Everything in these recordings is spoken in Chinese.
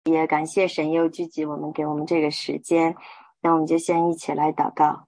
也感谢神佑聚集我们给我们这个时间，那我们就先一起来祷告。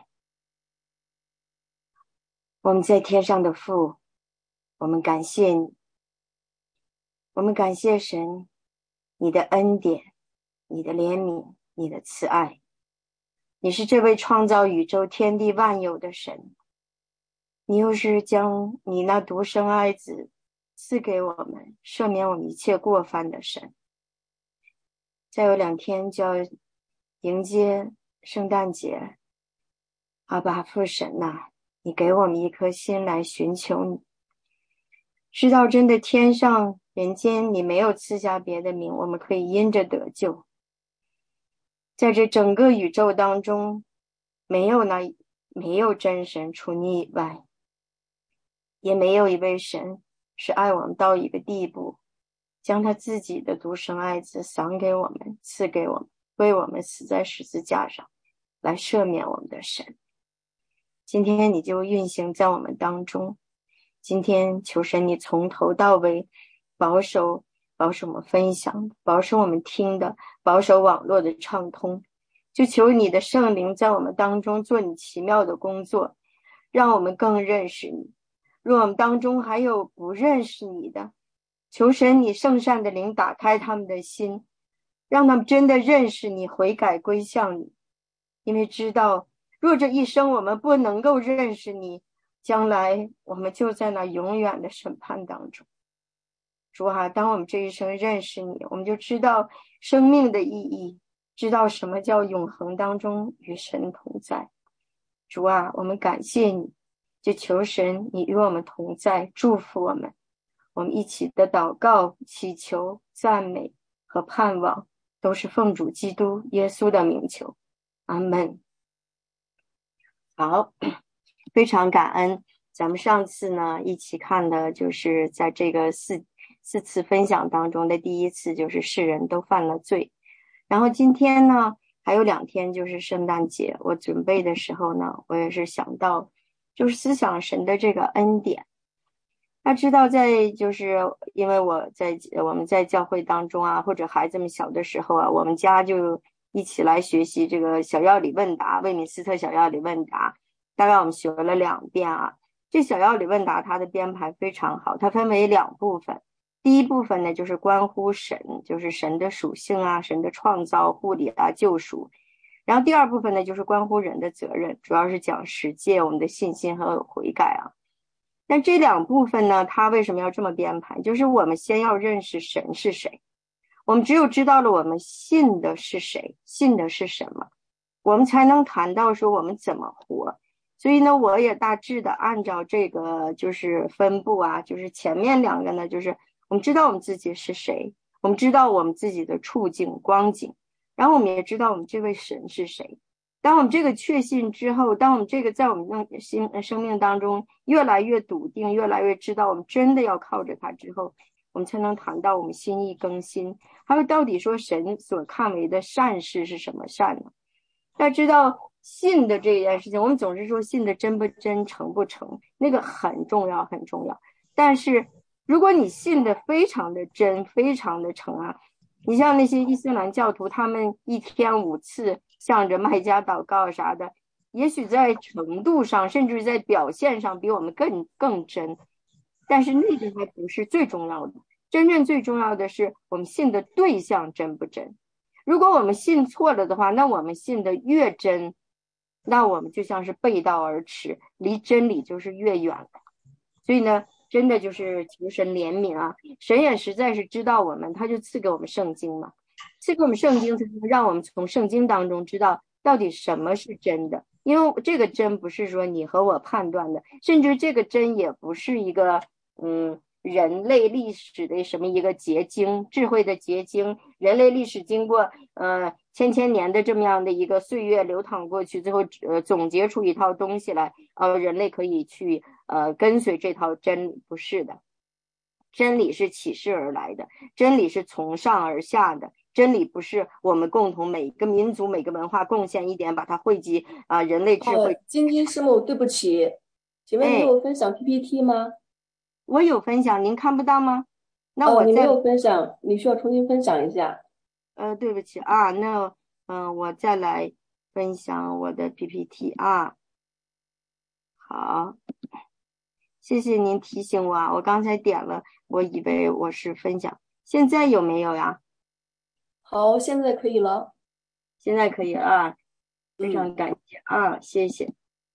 我们在天上的父，我们感谢你，我们感谢神，你的恩典，你的怜悯，你的慈爱，你是这位创造宇宙天地万有的神，你又是将你那独生爱子赐给我们，赦免我们一切过犯的神。再有2天就要迎接圣诞节，阿爸父神呐，你给我们一颗心来寻求你，知道真的天上人间你没有赐下别的名，我们可以因着得救。在这整个宇宙当中，没有真神除你以外，也没有一位神是爱我们到一个地步，将他自己的独生爱子赏给我们，赐给我们，为我们死在十字架上来赦免我们的神。今天你就运行在我们当中，今天求神你从头到尾保守我们分享，保守我们听的，保守网络的畅通，就求你的圣灵在我们当中做你奇妙的工作，让我们更认识你。若我们当中还有不认识你的，求神你圣善的灵打开他们的心，让他们真的认识你，悔改归向你。因为知道若这一生我们不能够认识你，将来我们就在那永远的审判当中。主啊，当我们这一生认识你，我们就知道生命的意义，知道什么叫永恒当中与神同在。主啊，我们感谢你，就求神你与我们同在，祝福我们。我们一起的祷告、祈求、赞美和盼望，都是奉主基督耶稣的名求。阿们。好，非常感恩。咱们上次呢一起看的就是在这个四次分享当中的第一次，就是世人都犯了罪。然后今天呢还有2天就是圣诞节，我准备的时候呢，我也是想到就是思想神的这个恩典。他知道就是因为我们在教会当中啊，或者孩子们小的时候啊，我们家就一起来学习这个小要理问答，魏敏斯特小要理问答，大概我们学了2遍啊。这小要理问答它的编排非常好，它分为2部分。第一部分呢就是关乎神，就是神的属性啊，神的创造、护理啊、救赎。然后第2部分呢就是关乎人的责任，主要是讲实践我们的信心和悔改啊。但这2部分呢，它为什么要这么编排？就是我们先要认识神是谁，我们只有知道了我们信的是谁，信的是什么，我们才能谈到说我们怎么活。所以呢，我也大致的按照这个就是分布啊，就是前面2个呢，就是我们知道我们自己是谁，我们知道我们自己的处境光景，然后我们也知道我们这位神是谁。当我们这个确信之后，当我们这个在我们生命当中越来越笃定，越来越知道我们真的要靠着它之后，我们才能谈到我们心意更新。还有到底说神所看为的善事是什么善呢？大家知道信的这件事情，我们总是说信的真不真，诚不诚，那个很重要很重要。但是如果你信的非常的真，非常的诚啊，你像那些伊斯兰教徒，他们1天5次向着麦加祷告啥的，也许在程度上甚至在表现上比我们更真，但是那个还不是最重要的。真正最重要的是我们信的对象真不真。如果我们信错了的话，那我们信的越真，那我们就像是背道而驰，离真理就是越远了。所以呢，真的就是求神怜悯啊，神也实在是知道我们，他就赐给我们圣经嘛，赐给我们圣经，才能让我们从圣经当中知道到底什么是真的。因为这个真不是说你和我判断的，甚至这个真也不是一个人类历史的什么一个结晶，智慧的结晶，人类历史经过千年的这么样的一个岁月流淌过去，最后总结出一套东西来，人类可以去跟随这套真理，不是的。真理是启示而来的，真理是从上而下的，真理不是我们共同每个民族每个文化贡献一点，把它汇集人类智慧。 晶晶师母，对不起，请问你有分享 PPT 吗？ 我有分享，您看不到吗？那我你没有分享，你需要重新分享一下。 对不起啊，那我再来分享我的 PPT 啊。好，谢谢您提醒我啊，我刚才点了，我以为我是分享，现在有没有呀？ 好，现在可以了。 现在可以啊，非常感谢啊，谢谢。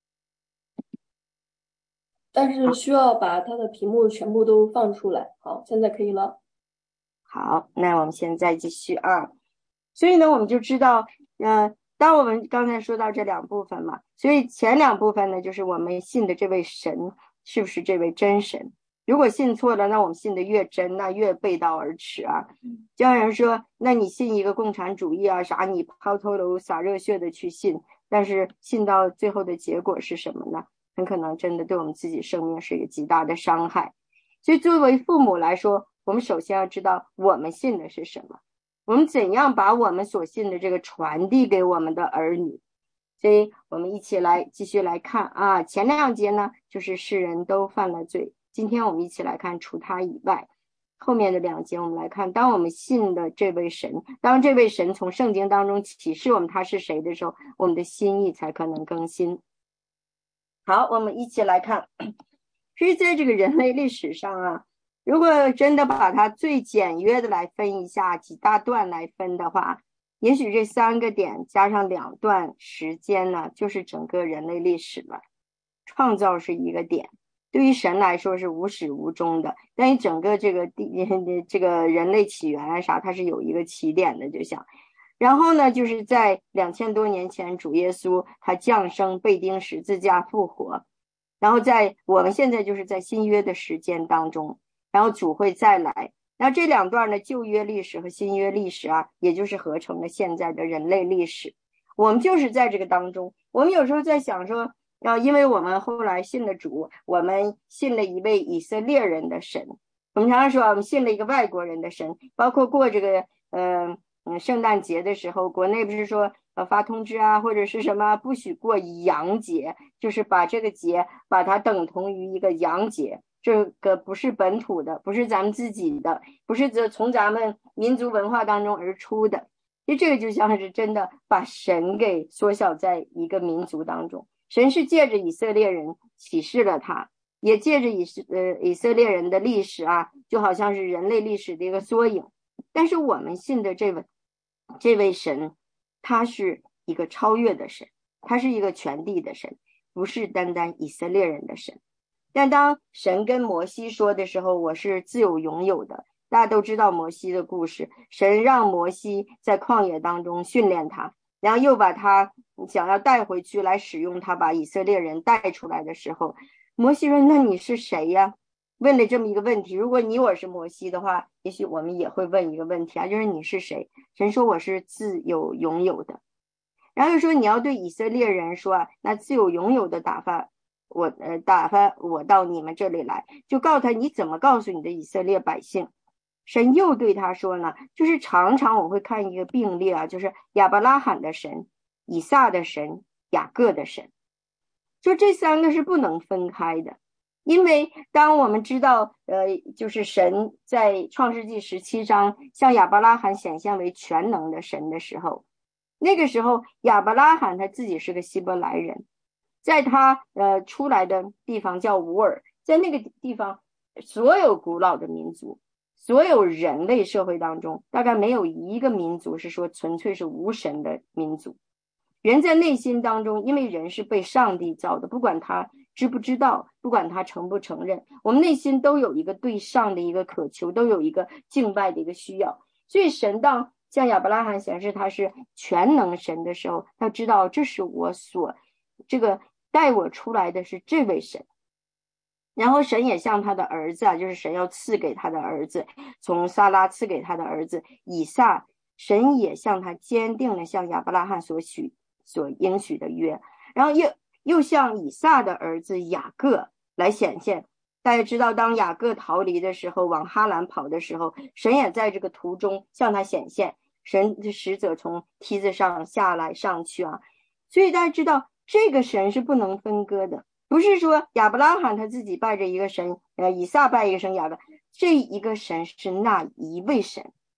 但是需要把它的屏幕全部都放出来。好，现在可以了。 好，那我们现在继续啊。所以呢，我们就知道，当我们刚才说到这两部分嘛，所以前两部分呢，就是我们信的这位神是不是这位真神？如果信错了，那我们信的越真，那越背道而驰啊。就像人说，那你信一个共产主义啊啥，你抛头颅洒热血的去信，但是信到最后的结果是什么呢？很可能真的对我们自己生命是一个极大的伤害。所以作为父母来说，我们首先要知道我们信的是什么。我们怎样把我们所信的这个传递给我们的儿女？所以我们一起来继续来看啊，前两节呢就是世人都犯了罪，今天我们一起来看除他以外。后面的两节我们来看，当我们信的这位神，当这位神从圣经当中启示我们他是谁的时候，我们的心意才可能更新。好，我们一起来看，所以在这个人类历史上啊，如果真的把它最简约的来分一下，几大段来分的话，也许这3个点加上2段时间呢，就是整个人类历史了。创造是一个点，对于神来说是无始无终的，但于整个这个人类起源啊啥，它是有一个起点的，就像。然后呢，就是在2000多年前，主耶稣他降生、被钉十字架、复活。然后在我们现在就是在新约的时间当中，然后主会再来。那这2段的旧约历史和新约历史啊，也就是合成了现在的人类历史。我们就是在这个当中，我们有时候在想说，因为我们后来信了主，我们信了一位以色列人的神。我们常常说我们信了一个外国人的神，包括过这个圣诞节的时候，国内不是说发通知啊，或者是什么不许过洋节，就是把这个节把它等同于一个洋节，这个不是本土的，不是咱们自己的，不是从咱们民族文化当中而出的。其实这个就像是真的把神给缩小在一个民族当中。神是借着以色列人启示了他，也借着以色列人的历史啊，就好像是人类历史的一个缩影。但是我们信的这位神，他是一个超越的神，他是一个全地的神，不是单单以色列人的神。但当神跟摩西说的时候，我是自有永有的。大家都知道摩西的故事，神让摩西在旷野当中训练他，然后又把他想要带回去来使用他，把以色列人带出来的时候，摩西说：“那你是谁呀？”问了这么一个问题。如果你我是摩西的话，也许我们也会问一个问题啊，就是你是谁？神说我是自有永有的。然后又说你要对以色列人说啊，那自有永有的打发我到你们这里来，就告诉他你怎么告诉你的以色列百姓。神又对他说呢，就是常常我会看一个并列啊，就是亚伯拉罕的神、以撒的神、雅各的神，就这3个是不能分开的。因为当我们知道就是神在创世纪17章向亚伯拉罕显现为全能的神的时候，那个时候亚伯拉罕他自己是个希伯来人，在他出来的地方叫乌尔，在那个地方所有古老的民族，所有人类社会当中，大概没有一个民族是说纯粹是无神的民族。人在内心当中，因为人是被上帝造的，不管他知不知道，不管他承不承认，我们内心都有一个对上的一个渴求，都有一个敬拜的一个需要。所以神当向亚伯拉罕显示他是全能神的时候，他知道这是我所这个带我出来的是这位神。然后神也向他的儿子啊，就是神要赐给他的儿子，从撒拉赐给他的儿子以撒，神也向他坚定了向亚伯拉罕所应许的约，然后又向以撒的儿子雅各来显现。大家知道，当雅各逃离的时候，往哈兰跑的时候，神也在这个途中向他显现，神的使者从梯子上下来上去啊。所以大家知道，这个神是不能分割的，不是说亚伯拉罕他自己拜着一个神，以撒拜一个神，这一个神是那一位神。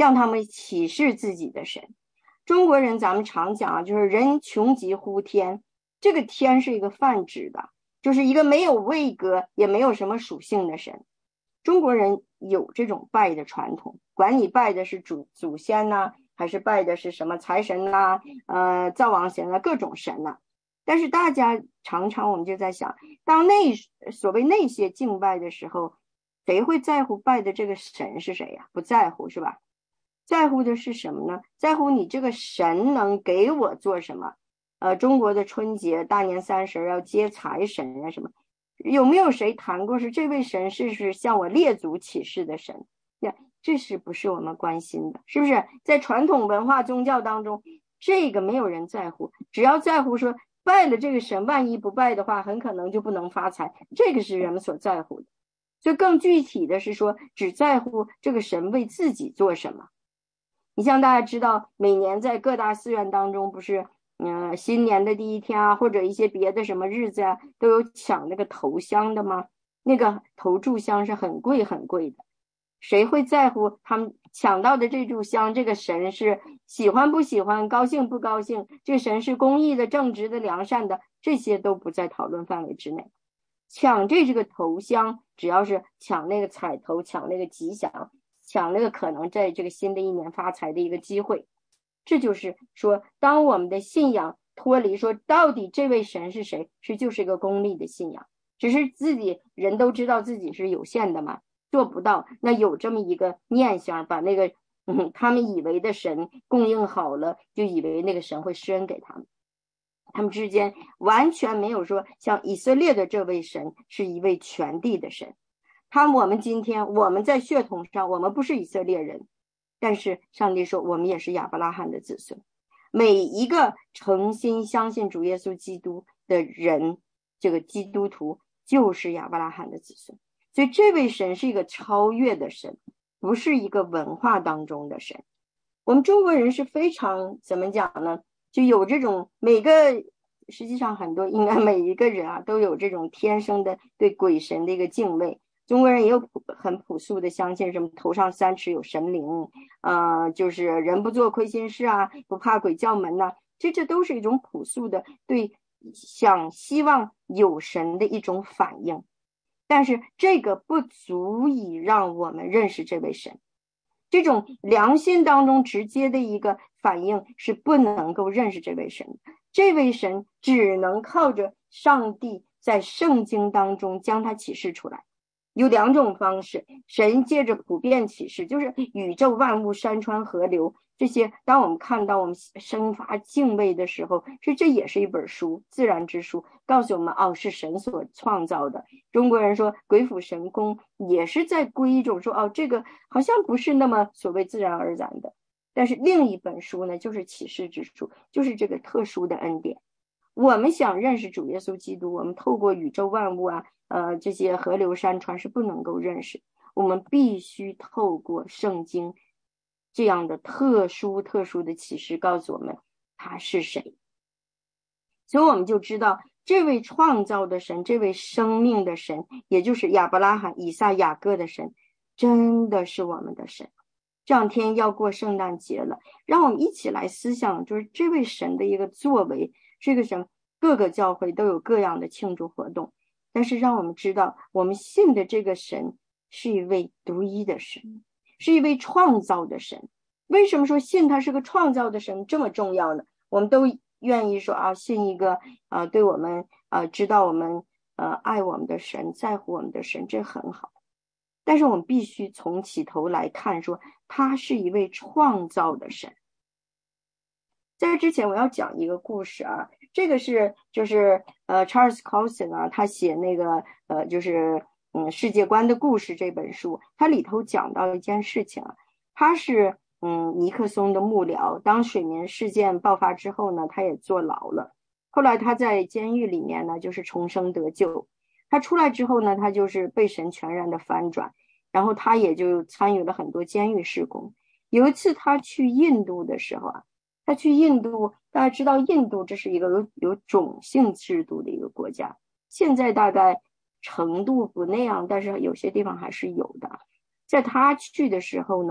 向他们启示自己的神。中国人咱们常讲啊，就是人穷极乎天，这个天是一个泛指的，就是一个没有位格也没有什么属性的神。中国人有这种拜的传统，管你拜的是祖先呐，还是拜的是什么财神呐、灶王神啊，各种神呐。但是大家常常我们就在想，当所谓那些敬拜的时候，谁会在乎拜的这个神是谁呀？不在乎是吧？在乎的是什么呢？在乎你这个神能给我做什么？中国的春节大年30要接财神啊什么，有没有谁谈过是这位神是向我列祖起誓的神？这是不是我们关心的？是不是在传统文化宗教当中，这个没有人在乎，只要在乎说拜了这个神，万一不拜的话，很可能就不能发财，这个是人们所在乎的。所以更具体的是说，只在乎这个神为自己做什么。你像大家知道，每年在各大寺院当中，不是新年的第一天啊，或者一些别的什么日子啊，都有抢那个头香的吗？那个头炷香是很贵很贵的，谁会在乎他们抢到的这炷香，这个神是喜欢不喜欢，高兴不高兴，这个神是公义的、正直的、良善的，这些都不在讨论范围之内。抢这个头香，只要是抢那个彩头，抢那个吉祥，抢那个可能在这个新的一年发财的一个机会。这就是说，当我们的信仰脱离说到底这位神是谁，就是一个功利的信仰，只是自己人都知道自己是有限的嘛，做不到。那有这么一个念想，把那个他们以为的神供应好了，就以为那个神会施恩给他们。他们之间完全没有说像以色列的这位神是一位全地的神。我们今天我们在血统上我们不是以色列人，但是上帝说我们也是亚伯拉罕的子孙。每一个诚心相信主耶稣基督的人，这个基督徒就是亚伯拉罕的子孙。所以这位神是一个超越的神，不是一个文化当中的神。我们中国人是非常怎么讲呢，就有这种实际上很多应该每一个人啊都有这种天生的对鬼神的一个敬畏。中国人也有很朴素的相信什么头上3尺有神灵，就是人不做亏心事啊，不怕鬼叫门呐，这都是一种朴素的对希望有神的一种反应。但是这个不足以让我们认识这位神。这种良心当中直接的一个反应是不能够认识这位神，这位神只能靠着上帝在圣经当中将它启示出来。有2种方式，神借着普遍启示，就是宇宙万物、山川河流这些，当我们看到我们生发敬畏的时候，这也是一本书，自然之书，告诉我们是神所创造的。中国人说鬼斧神工，也是在归一种说这个好像不是那么所谓自然而然的。但是另一本书呢，就是启示之书，就是这个特殊的恩典。我们想认识主耶稣基督，我们透过宇宙万物啊，这些河流山川是不能够认识，我们必须透过圣经这样的特殊的启示告诉我们他是谁。所以我们就知道这位创造的神，这位生命的神，也就是亚伯拉罕、以撒、雅各的神，真的是我们的神。这2天要过圣诞节了，让我们一起来思想，就是这位神的一个作为。这个神各个教会都有各样的庆祝活动，但是让我们知道我们信的这个神是一位独一的神，是一位创造的神。为什么说信他是个创造的神这么重要呢？我们都愿意说信一个对我们知道我们爱我们的神，在乎我们的神，这很好。但是我们必须从起头来看，说他是一位创造的神。在之前我要讲一个故事啊，这个就是Charles Colson 啊，他写那个就是世界观的故事这本书，他里头讲到一件事情啊，他是尼克松的幕僚，当水门事件爆发之后呢，他也坐牢了，后来他在监狱里面呢就是重生得救，他出来之后呢，他就是被神全然的翻转，然后他也就参与了很多监狱事工。有一次他去印度的时候啊，他去印度，大家知道印度这是一个有种姓制度的一个国家，现在大概程度不那样，但是有些地方还是有的。在他去的时候呢，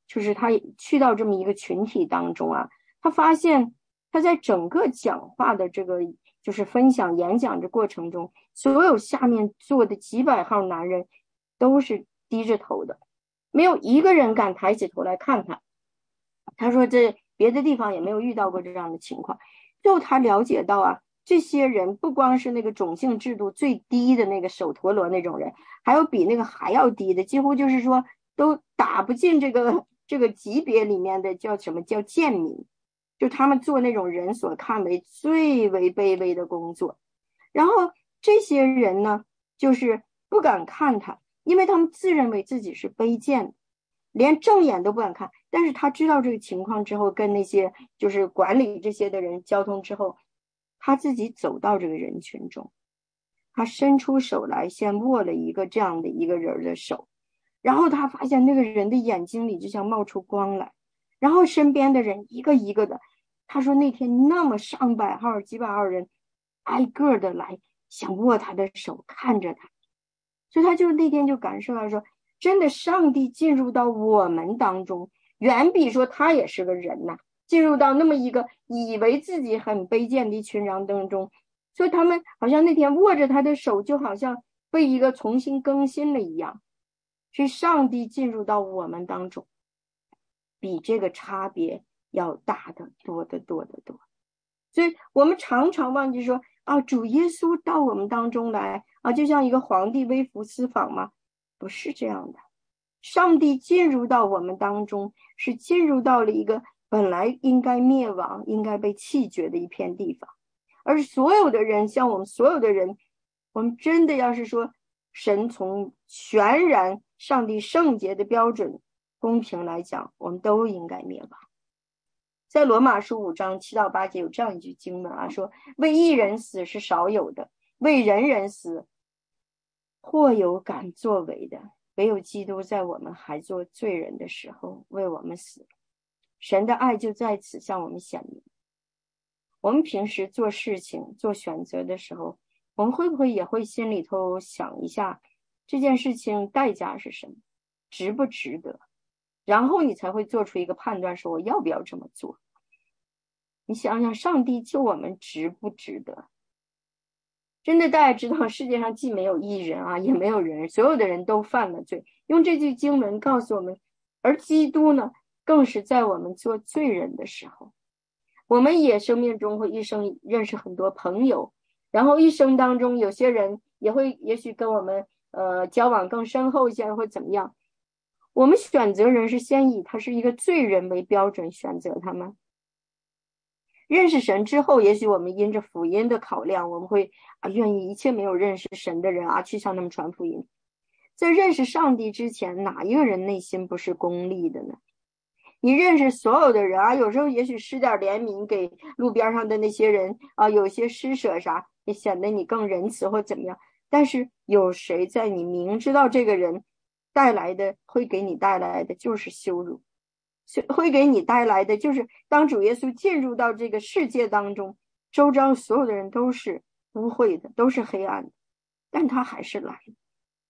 就是他去到这么一个群体当中啊，他发现他在整个讲话的这个就是分享演讲的过程中，所有下面坐的几百号男人都是低着头的，没有一个人敢抬起头来看他。他说这别的地方也没有遇到过这样的情况。最后他了解到啊，这些人不光是那个种姓制度最低的那个首陀罗那种人，还有比那个还要低的，几乎就是说都打不进这个级别里面的，叫什么叫贱民，就他们做那种人所看为最为卑微的工作。然后这些人呢，就是不敢看他，因为他们自认为自己是卑贱的，连正眼都不敢看。但是他知道这个情况之后，跟那些就是管理这些的人交通之后，他自己走到这个人群中，他伸出手来，先握了一个这样的一个人的手，然后他发现那个人的眼睛里就像冒出光来，然后身边的人一个一个的，他说那天那么上百号几百号人挨个的来想握他的手，看着他，所以他就那天就感受到说，真的上帝进入到我们当中，远比说他也是个人呐，进入到那么一个以为自己很卑贱的一群人当中，所以他们好像那天握着他的手，就好像被一个重新更新了一样。是上帝进入到我们当中，比这个差别要大得多得多得多。所以我们常常忘记说啊，主耶稣到我们当中来啊，就像一个皇帝微服私访吗？不是这样的。上帝进入到我们当中，是进入到了一个本来应该灭亡、应该被弃绝的一片地方，而所有的人，像我们所有的人，我们真的要是说，神从全然上帝圣洁的标准公平来讲，我们都应该灭亡。在罗马书5章7到8节有这样一句经文啊，说为一人死是少有的，为人人死或有敢作为的，唯有基督在我们还做罪人的时候为我们死，神的爱就在此向我们显明。我们平时做事情做选择的时候，我们会不会也会心里头想一下这件事情代价是什么，值不值得，然后你才会做出一个判断，说我要不要这么做。你想想上帝救我们值不值得？真的大家知道世界上既没有义人啊，也没有人，所有的人都犯了罪。用这句经文告诉我们，而基督呢，更是在我们做罪人的时候，我们也生命中会一生认识很多朋友，然后一生当中有些人也会也许跟我们交往更深厚一些，或怎么样。我们选择人是先以他是一个罪人为标准选择他们。认识神之后，也许我们因着福音的考量，我们会愿意一切没有认识神的人去向他们传福音。在认识上帝之前，哪一个人内心不是功利的呢？你认识所有的人有时候也许施点怜悯给路边上的那些人有些施舍啥，也显得你更仁慈或怎么样。但是有谁在你明知道这个人会给你带来的就是羞辱，会给你带来的就是当主耶稣进入到这个世界当中，周遭所有的人都是污秽的，都是黑暗的，但他还是来了。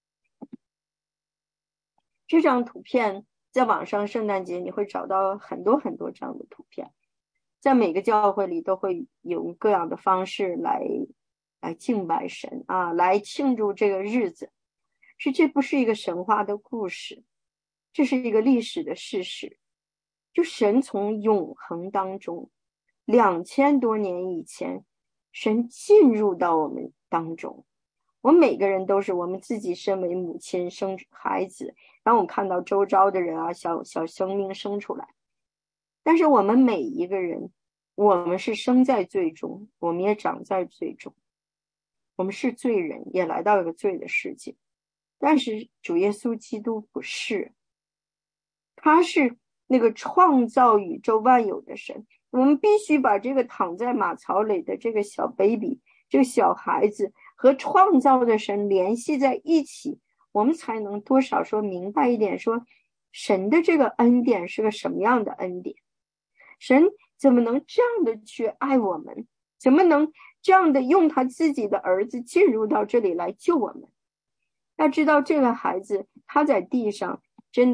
这张图片在网上圣诞节你会找到很多很多这样的图片，在每个教会里都会有各样的方式来敬拜神来庆祝这个日子。这不是一个神话的故事，这是一个历史的事实。就神从永恒当中2000多年以前，神进入到我们当中。我们每个人都是我们自己身为母亲生孩子，然后我们看到周遭的人小生命生出来。但是我们每一个人，我们是生在罪中，我们也长在罪中，我们是罪人，也来到一个罪的世界。但是主耶稣基督不是，他是那个创造宇宙万有的神。我们必须把这个躺在马槽里的这个小 baby， 这个小孩子和创造的神联系在一起，我们才能多少说明白一点，说神的这个恩典是个什么样的恩典，神怎么能这样的去爱我们，怎么能这样的用他自己的儿子进入到这里来救我们。要知道这个孩子他在地上真的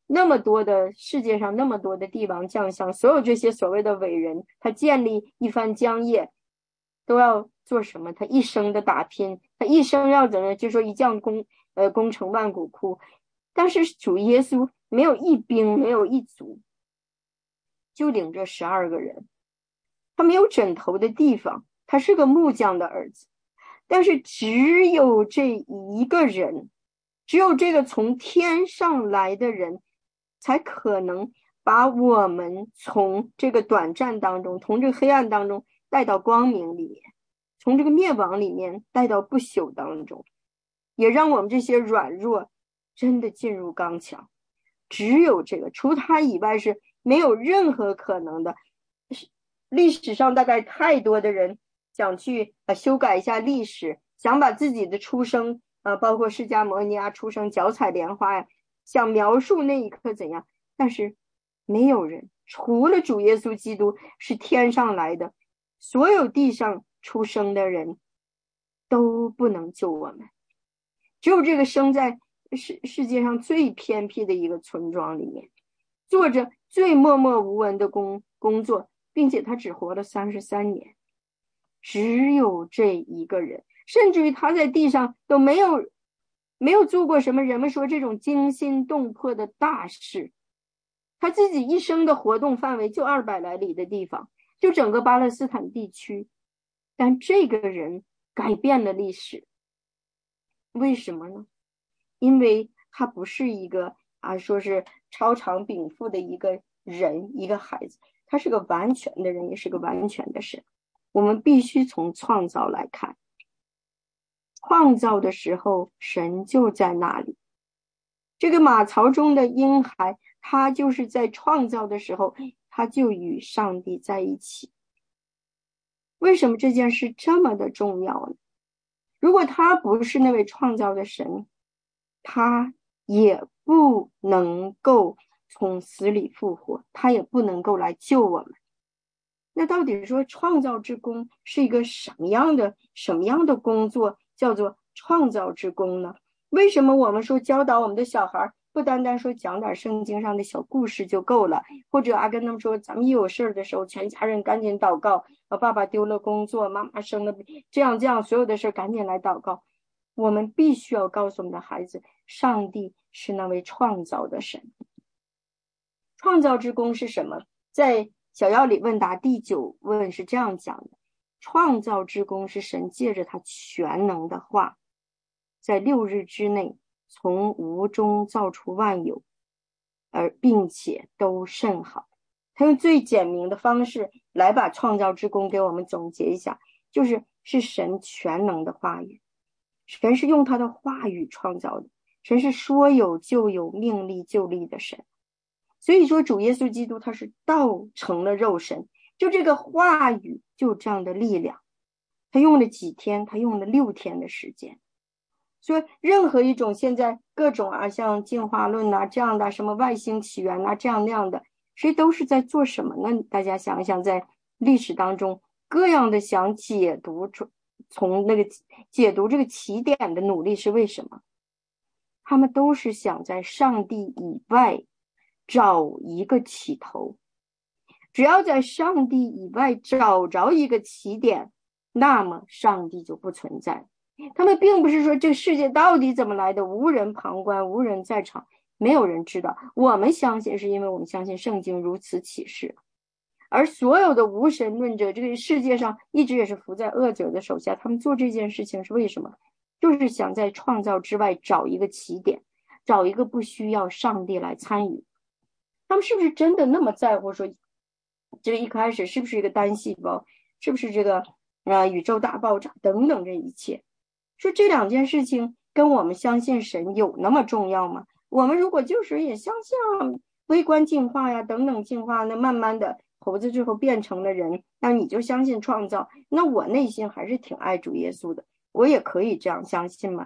那么多的世界上那么多的帝王将相，所有这些所谓的伟人，他建立一番疆业都要做什么？他一生的打拼，他一生要怎么？就说一将功成万骨枯。但是主耶稣没有一兵，没有一卒，就领着12个人，他没有枕头的地方，他是个木匠的儿子。但是只有这一个人，只有这个从天上来的人，才可能把我们从这个短暂当中，从这个黑暗当中带到光明里面，从这个灭亡里面带到不朽当中，也让我们这些软弱真的进入刚强。只有这个，除他以外是没有任何可能的。历史上大概太多的人想去修改一下历史，想把自己的出生包括释迦牟尼啊出生脚踩莲花呀，想描述那一刻怎样，但是没有人，除了主耶稣基督是天上来的，所有地上出生的人都不能救我们。只有这个生在世界上最偏僻的一个村庄里面，做着最默默无闻的工作，并且他只活了33年。只有这一个人，甚至于他在地上都没有做过什么人们说这种惊心动魄的大事。他自己一生的活动范围就200来里的地方，就整个巴勒斯坦地区。但这个人改变了历史，为什么呢？因为他不是一个说是超长禀赋的一个人，一个孩子，他是个完全的人，也是个完全的神。我们必须从创造来看，创造的时候神就在那里。这个马槽中的婴孩，他就是在创造的时候，他就与上帝在一起。为什么这件事这么的重要呢？如果他不是那位创造的神，他也不能够从死里复活，他也不能够来救我们。那到底说创造之功是一个什么样的工作，叫做创造之功呢？为什么我们说教导我们的小孩不单单说讲点圣经上的小故事就够了，或者跟他们说咱们一有事的时候全家人赶紧祷告，爸爸丢了工作，妈妈生了这样所有的事赶紧来祷告。我们必须要告诉我们的孩子，上帝是那位创造的神。创造之功是什么？在小要理问答第9问是这样讲的：创造之功是神借着他全能的话，在6日之内从无中造出万有，并且都甚好。他用最简明的方式来把创造之功给我们总结一下，是神全能的话语。神是用他的话语创造的，神是说有就有，命立就立的神。所以说主耶稣基督他是道成了肉身，就这个话语就这样的力量。他用了几天？他用了6天的时间。所以任何一种现在各种像进化论这样的，什么外星起源这样那样的，谁都是在做什么呢？大家想一想，在历史当中各样的想解读，从那个解读这个起点的努力是为什么？他们都是想在上帝以外找一个起头。只要在上帝以外找着一个起点，那么上帝就不存在。他们并不是说这个世界到底怎么来的，无人旁观，无人在场，没有人知道。我们相信是因为我们相信圣经如此启示。而所有的无神论者，这个世界上一直也是伏在恶者的手下，他们做这件事情是为什么？就是想在创造之外找一个起点，找一个不需要上帝来参与。他们是不是真的那么在乎说这个一开始是不是一个单细胞，是不是这个宇宙大爆炸等等这一切？说这2件事情跟我们相信神有那么重要吗？我们如果就是也相信微观进化呀等等进化，那慢慢的猴子最后变成了人，那你就相信创造，那我内心还是挺爱主耶稣的，我也可以这样相信吗？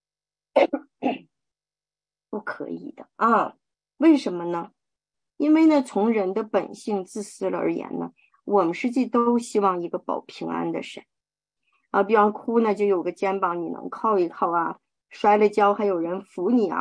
不可以的为什么呢？因为呢，从人的本性自私而言呢，我们实际都希望一个保平安的神比方哭呢就有个肩膀你能靠一靠摔了跤还有人扶你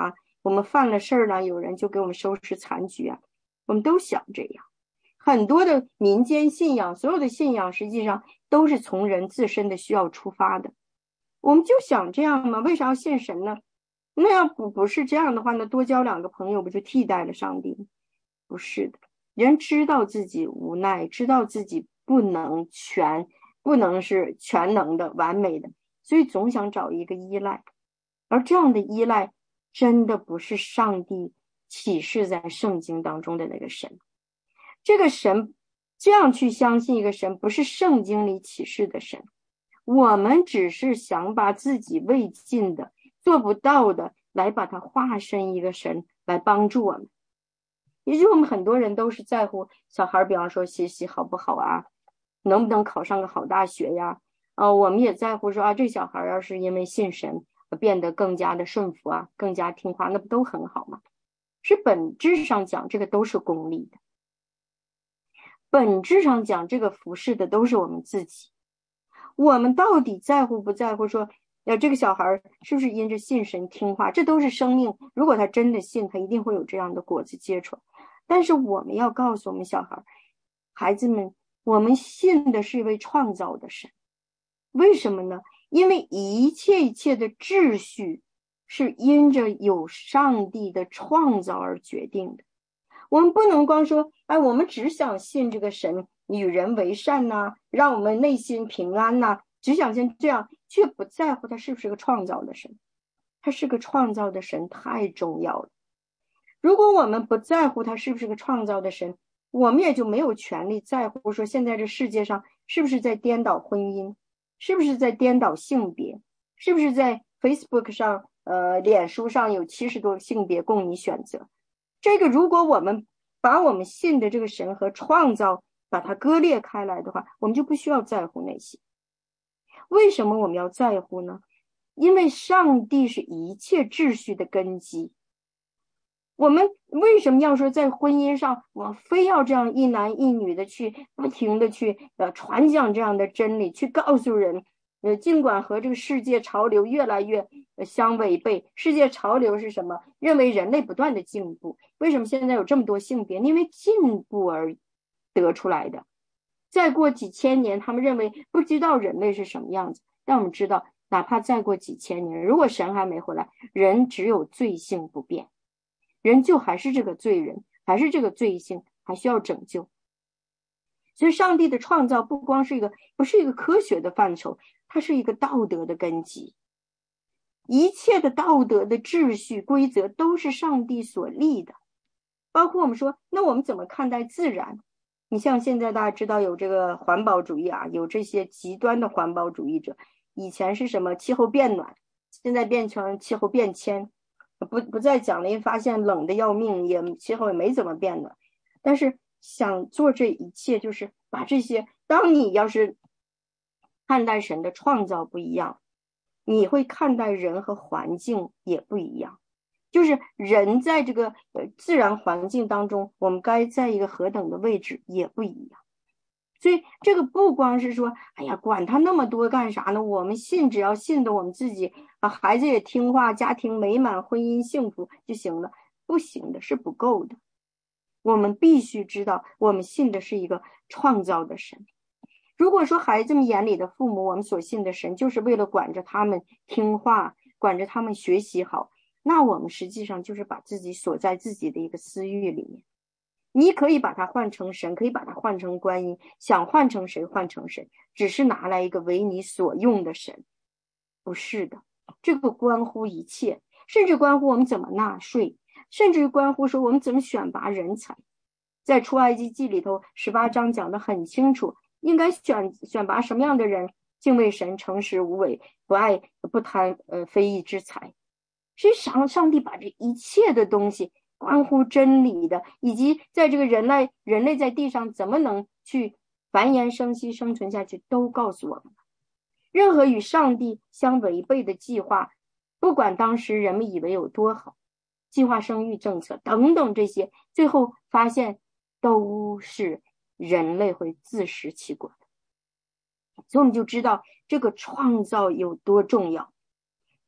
我们犯了事儿了，有人就给我们收拾残局啊，我们都想这样。很多的民间信仰，所有的信仰实际上都是从人自身的需要出发的。我们就想这样吗？为啥要信神呢？那要不是这样的话，那多交2个朋友不就替代了上帝吗？不是的，人知道自己无奈，知道自己不能是全能的、完美的，所以总想找一个依赖。而这样的依赖，真的不是上帝启示在圣经当中的那个神。这个神，这样去相信一个神，不是圣经里启示的神。我们只是想把自己未尽的、做不到的，来把它化身一个神来帮助我们。也就是我们很多人都是在乎小孩，比方说学习好不好啊，能不能考上个好大学呀？我们也在乎说啊，这小孩要是因为信神变得更加的顺服啊，更加听话，那不都很好吗？是本质上讲，这个都是功利的。本质上讲，这个服侍的都是我们自己。我们到底在乎不在乎说，这个小孩是不是因着信神听话？这都是生命。如果他真的信，他一定会有这样的果子结出来。但是我们要告诉我们孩子们，我们信的是一位创造的神。为什么呢？因为一切的秩序是因着有上帝的创造而决定的。我们不能光说，我们只想信这个神与人为善呐，让我们内心平安呐，只想信这样，却不在乎他是不是个创造的神。他是个创造的神，太重要了。如果我们不在乎他是不是个创造的神，我们也就没有权利在乎说现在这世界上是不是在颠倒婚姻，是不是在颠倒性别，是不是在 Facebook 上脸书上有70多个性别供你选择。这个如果我们把我们信的这个神和创造把它割裂开来的话，我们就不需要在乎那些。为什么我们要在乎呢？因为上帝是一切秩序的根基。我们为什么要说在婚姻上我非要这样一男一女的去不停的去传讲这样的真理，去告诉人尽管和这个世界潮流越来越相违背。世界潮流是什么？认为人类不断的进步。为什么现在有这么多性别？因为进步而得出来的。再过几千年，他们认为不知道人类是什么样子，但我们知道哪怕再过几千年，如果神还没回来，人只有罪性不变，人就还是这个罪人，还是这个罪性，还需要拯救。所以上帝的创造不是一个科学的范畴，它是一个道德的根基。一切的道德的秩序规则都是上帝所立的。包括我们说，那我们怎么看待自然？你像现在大家知道有这个环保主义啊，有这些极端的环保主义者。以前是什么气候变暖，现在变成气候变迁，不再讲了，因为发现冷的要命，气候也没怎么变暖。但是想做这一切，就是把这些，当你要是看待神的创造不一样，你会看待人和环境也不一样。就是人在这个自然环境当中，我们该在一个何等的位置也不一样。所以这个不光是说，哎呀，管他那么多干啥呢？我们信，只要信的我们自己孩子也听话，家庭美满，婚姻幸福就行了。不行的，是不够的。我们必须知道，我们信的是一个创造的神。如果说孩子们眼里的父母，我们所信的神就是为了管着他们听话，管着他们学习好，那我们实际上就是把自己锁在自己的一个私欲里面。你可以把它换成神，可以把它换成观音，想换成谁换成谁，只是拿来一个为你所用的神。不是的，这个关乎一切，甚至关乎我们怎么纳税，甚至关乎说我们怎么选拔人才。在出埃及记里头18章讲得很清楚，应该选拔什么样的人，敬畏神，诚实无伪，不贪非义之财。所以上帝把这一切的东西，关乎真理的，以及在这个人类在地上怎么能去繁衍生息生存下去，都告诉我们。任何与上帝相违背的计划，不管当时人们以为有多好，计划生育政策等等这些，最后发现都是人类会自食其果的。所以我们就知道这个创造有多重要。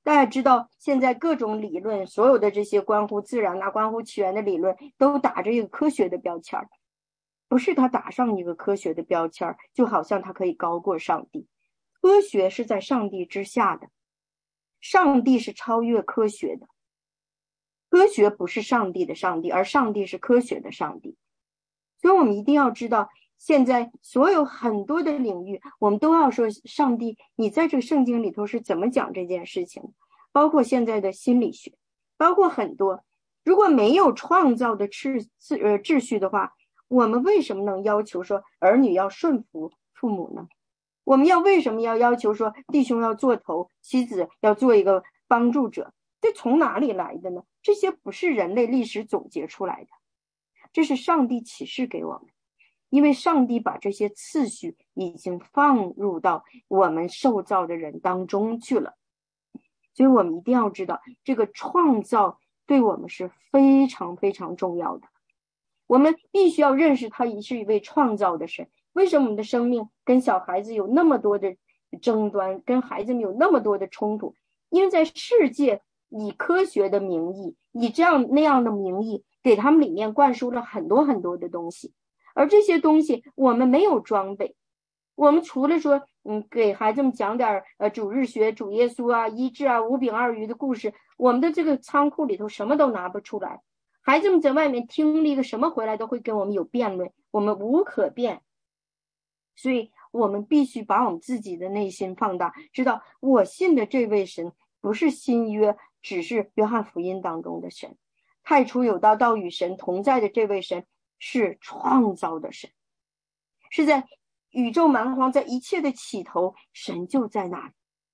大家知道现在各种理论，所有的这些关乎自然关乎起源的理论都打着一个科学的标签，不是他打上一个科学的标签就好像他可以高过上帝。科学是在上帝之下的，上帝是超越科学的，科学不是上帝的上帝，而上帝是科学的上帝。所以我们一定要知道，现在所有很多的领域，我们都要说上帝你在这个圣经里头是怎么讲这件事情，包括现在的心理学，包括很多。如果没有创造的秩序的话，我们为什么能要求说儿女要顺服父母呢？我们为什么要求说弟兄要做头，妻子要做一个帮助者？这从哪里来的呢？这些不是人类历史总结出来的，这是上帝启示给我们，因为上帝把这些次序已经放入到我们受造的人当中去了。所以我们一定要知道，这个创造对我们是非常非常重要的。我们必须要认识他是一位创造的神。为什么我们的生命跟小孩子有那么多的争端，跟孩子们有那么多的冲突？因为在世界以科学的名义，以这样那样的名义，给他们里面灌输了很多很多的东西，而这些东西我们没有装备。我们除了说给孩子们讲点主日学、主耶稣医治五饼二鱼的故事，我们的这个仓库里头什么都拿不出来。孩子们在外面听了一个什么回来，都会跟我们有辩论，我们无可辩。所以我们必须把我们自己的内心放大，知道我信的这位神不是新约，只是约翰福音当中的神。太初有道，道与神同在的这位神是创造的神，是在宇宙蛮荒，在一切的起头，神就在那里。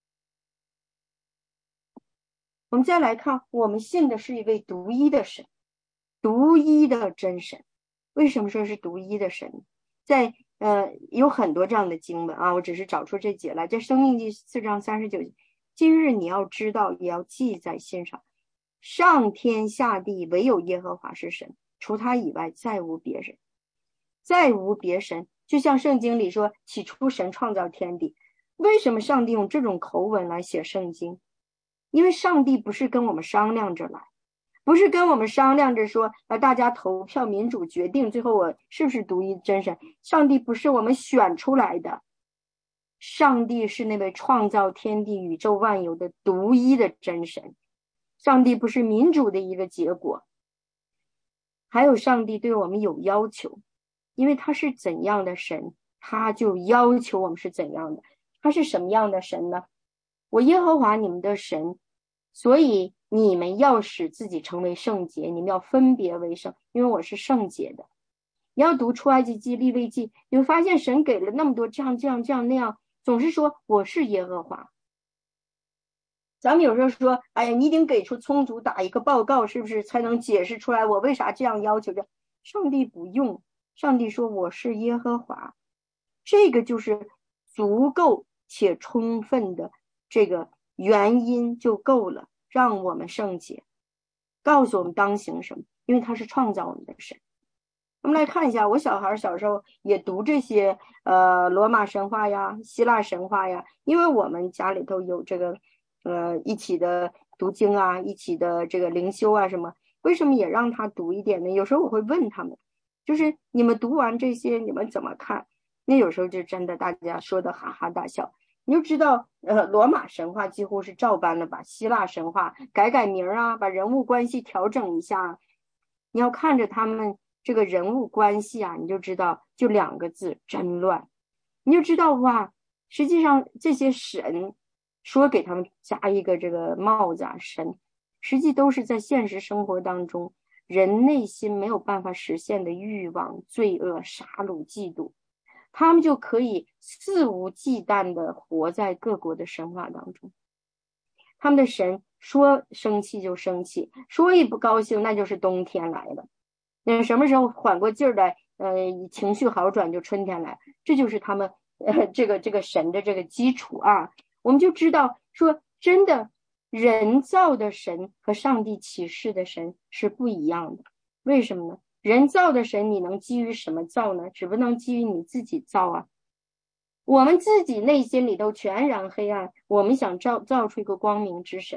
我们再来看，我们信的是一位独一的神，独一的真神。为什么说是独一的神？在有很多这样的经文我只是找出这节来。在申命记4章39节，今日你要知道，也要记在心上，上天下地唯有耶和华是神，除他以外再无别人，再无别神。就像圣经里说，起初神创造天地。为什么上帝用这种口吻来写圣经？因为上帝不是跟我们商量着来，不是跟我们商量着说大家投票民主决定最后我是不是独一真神。上帝不是我们选出来的，上帝是那位创造天地宇宙万有的独一的真神。上帝不是民主的一个结果。还有上帝对我们有要求，因为他是怎样的神，他就要求我们是怎样的。他是什么样的神呢？我耶和华你们的神，所以你们要使自己成为圣洁，你们要分别为圣，因为我是圣洁的。你要读出埃及记、利未记，你会发现神给了那么多这样那样，总是说我是耶和华。咱们有时候说哎呀，你一定给出充足打一个报告，是不是才能解释出来我为啥这样要求着？上帝不用，上帝说我是耶和华，这个就是足够且充分的这个原因就够了，让我们圣洁，告诉我们当行什么，因为他是创造我们的神。我们来看一下，我小孩小时候也读这些罗马神话呀、希腊神话呀，因为我们家里头有这个一起的读经一起的这个灵修什么，为什么也让他读一点呢？有时候我会问他们，就是你们读完这些你们怎么看？那有时候就真的大家说的哈哈大笑。你就知道罗马神话几乎是照搬了把希腊神话改名把人物关系调整一下。你要看着他们这个人物关系你就知道就2个字，真乱。你就知道哇，实际上这些神说给他们加一个这个帽子神，实际都是在现实生活当中人内心没有办法实现的欲望、罪恶、杀戮、嫉妒，他们就可以肆无忌惮的活在各国的神话当中。他们的神说生气就生气，说一不高兴那就是冬天来了，那什么时候缓过劲儿来情绪好转就春天来，这就是他们这个神的这个基础我们就知道说真的人造的神和上帝启示的神是不一样的。为什么呢？人造的神你能基于什么造呢？只不能基于你自己造我们自己内心里头全然黑暗，我们想造出一个光明之神，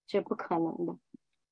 这不可能的。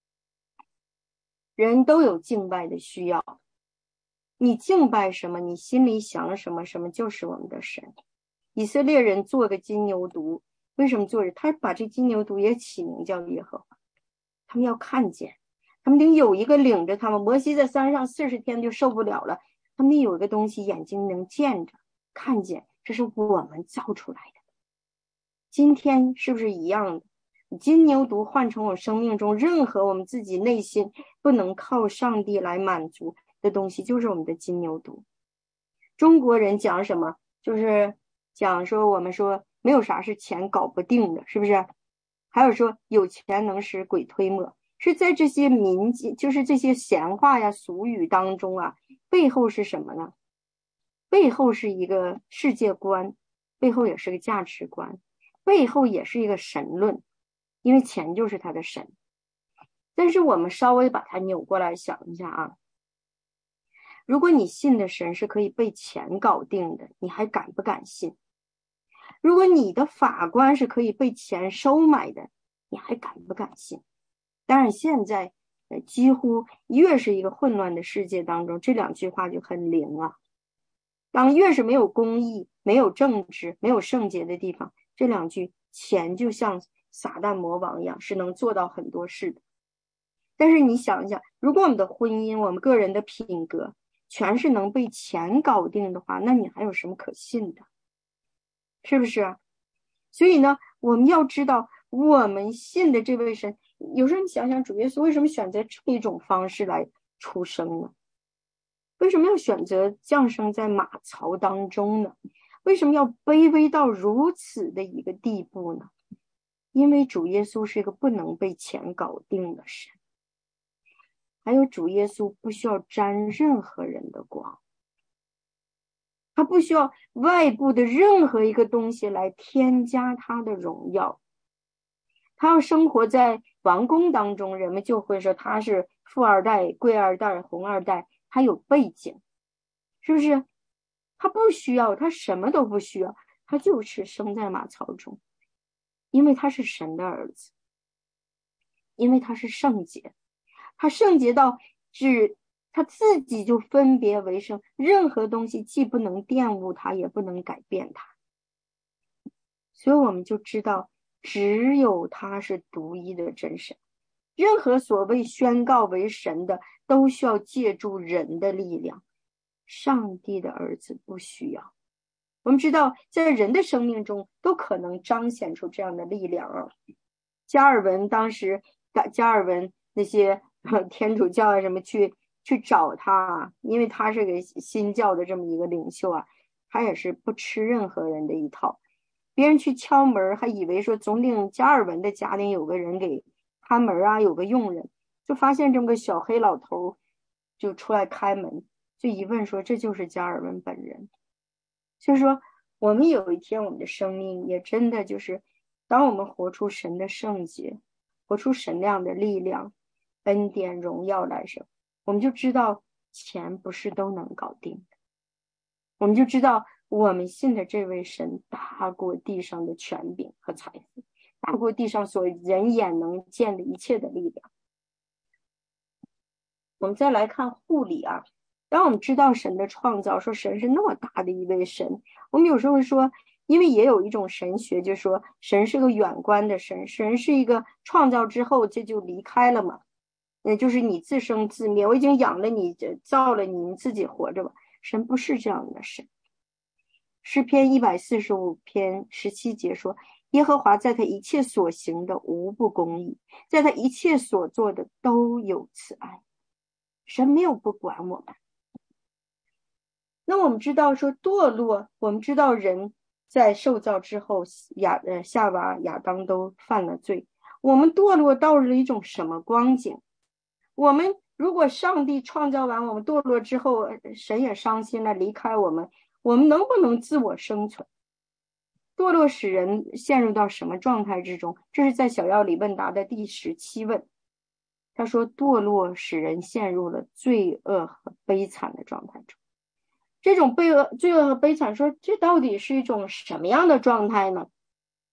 人都有敬拜的需要，你敬拜什么，你心里想什么，什么就是我们的神。以色列人做个金牛犊，为什么做？他把这金牛犊也起名叫耶和华。他们要看见，他们得有一个领着他们。摩西在山上40天就受不了了，他们得有一个东西眼睛能见着看见，这是我们造出来的。今天是不是一样的？金牛犊换成我生命中任何我们自己内心不能靠上帝来满足的东西，就是我们的金牛犊。中国人讲什么？就是讲说我们说没有啥是钱搞不定的，是不是？还有说有钱能使鬼推磨，是在这些民间，就是这些闲话呀俗语当中啊，背后是什么呢？背后是一个世界观，背后也是个价值观，背后也是一个神论，因为钱就是他的神。但是我们稍微把它扭过来想一下啊，如果你信的神是可以被钱搞定的，你还敢不敢信？如果你的法官是可以被钱收买的，你还敢不敢信？当然现在几乎越是一个混乱的世界当中，这两句话就很灵啊。当越是没有公义、没有正直、没有圣洁的地方，这两句钱就像撒旦魔王一样，是能做到很多事的。但是你想一想，如果我们的婚姻、我们个人的品格全是能被钱搞定的话，那你还有什么可信的？是不是？所以呢，我们要知道我们信的这位神，有时候你想想主耶稣为什么选择这一种方式来出生呢？为什么要选择降生在马槽当中呢？为什么要卑微到如此的一个地步呢？因为主耶稣是一个不能被钱搞定的神，还有主耶稣不需要沾任何人的光，他不需要外部的任何一个东西来添加他的荣耀。他要生活在王宫当中，人们就会说他是富二代、贵二代、红二代，他有背景，是不是？他不需要，他什么都不需要，他就是生在马槽中，因为他是神的儿子，因为他是圣洁，他圣洁到他自己就分别为圣，任何东西既不能玷污他，也不能改变他。所以我们就知道，只有他是独一的真神。任何所谓宣告为神的，都需要借助人的力量，上帝的儿子不需要。我们知道，在人的生命中都可能彰显出这样的力量啊。加尔文当时，加尔文那些天主教啊什么去找他啊，因为他是个新教的这么一个领袖啊，他也是不吃任何人的一套。别人去敲门，还以为说总领加尔文的家里有个人给看门啊，有个佣人，就发现这么个小黑老头就出来开门，就一问说这就是加尔文本人。所以说我们有一天我们的生命也真的就是当我们活出神的圣洁，活出神量的力量、恩典、荣耀来时，我们就知道钱不是都能搞定的，我们就知道我们信的这位神大过地上的权柄和财富，大过地上所人眼能见的一切的力量。我们再来看护理啊，当我们知道神的创造，说神是那么大的一位神，我们有时候会说，因为也有一种神学，就说神是个远观的神，神是一个创造之后这就离开了嘛，就是你自生自灭，我已经养了你，造了你，你自己活着吧。神不是这样的神。诗篇145篇17节说，耶和华在他一切所行的无不公义，在他一切所做的都有慈爱。神没有不管我们。那我们知道说堕落，我们知道人在受造之后，夏娃、亚当都犯了罪。我们堕落到了一种什么光景？我们如果上帝创造完我们堕落之后，神也伤心了，离开我们，我们能不能自我生存？堕落使人陷入到什么状态之中？这是在小要理问答的第17问。他说堕落使人陷入了罪恶和悲惨的状态中。这种罪恶和悲惨，说这到底是一种什么样的状态呢？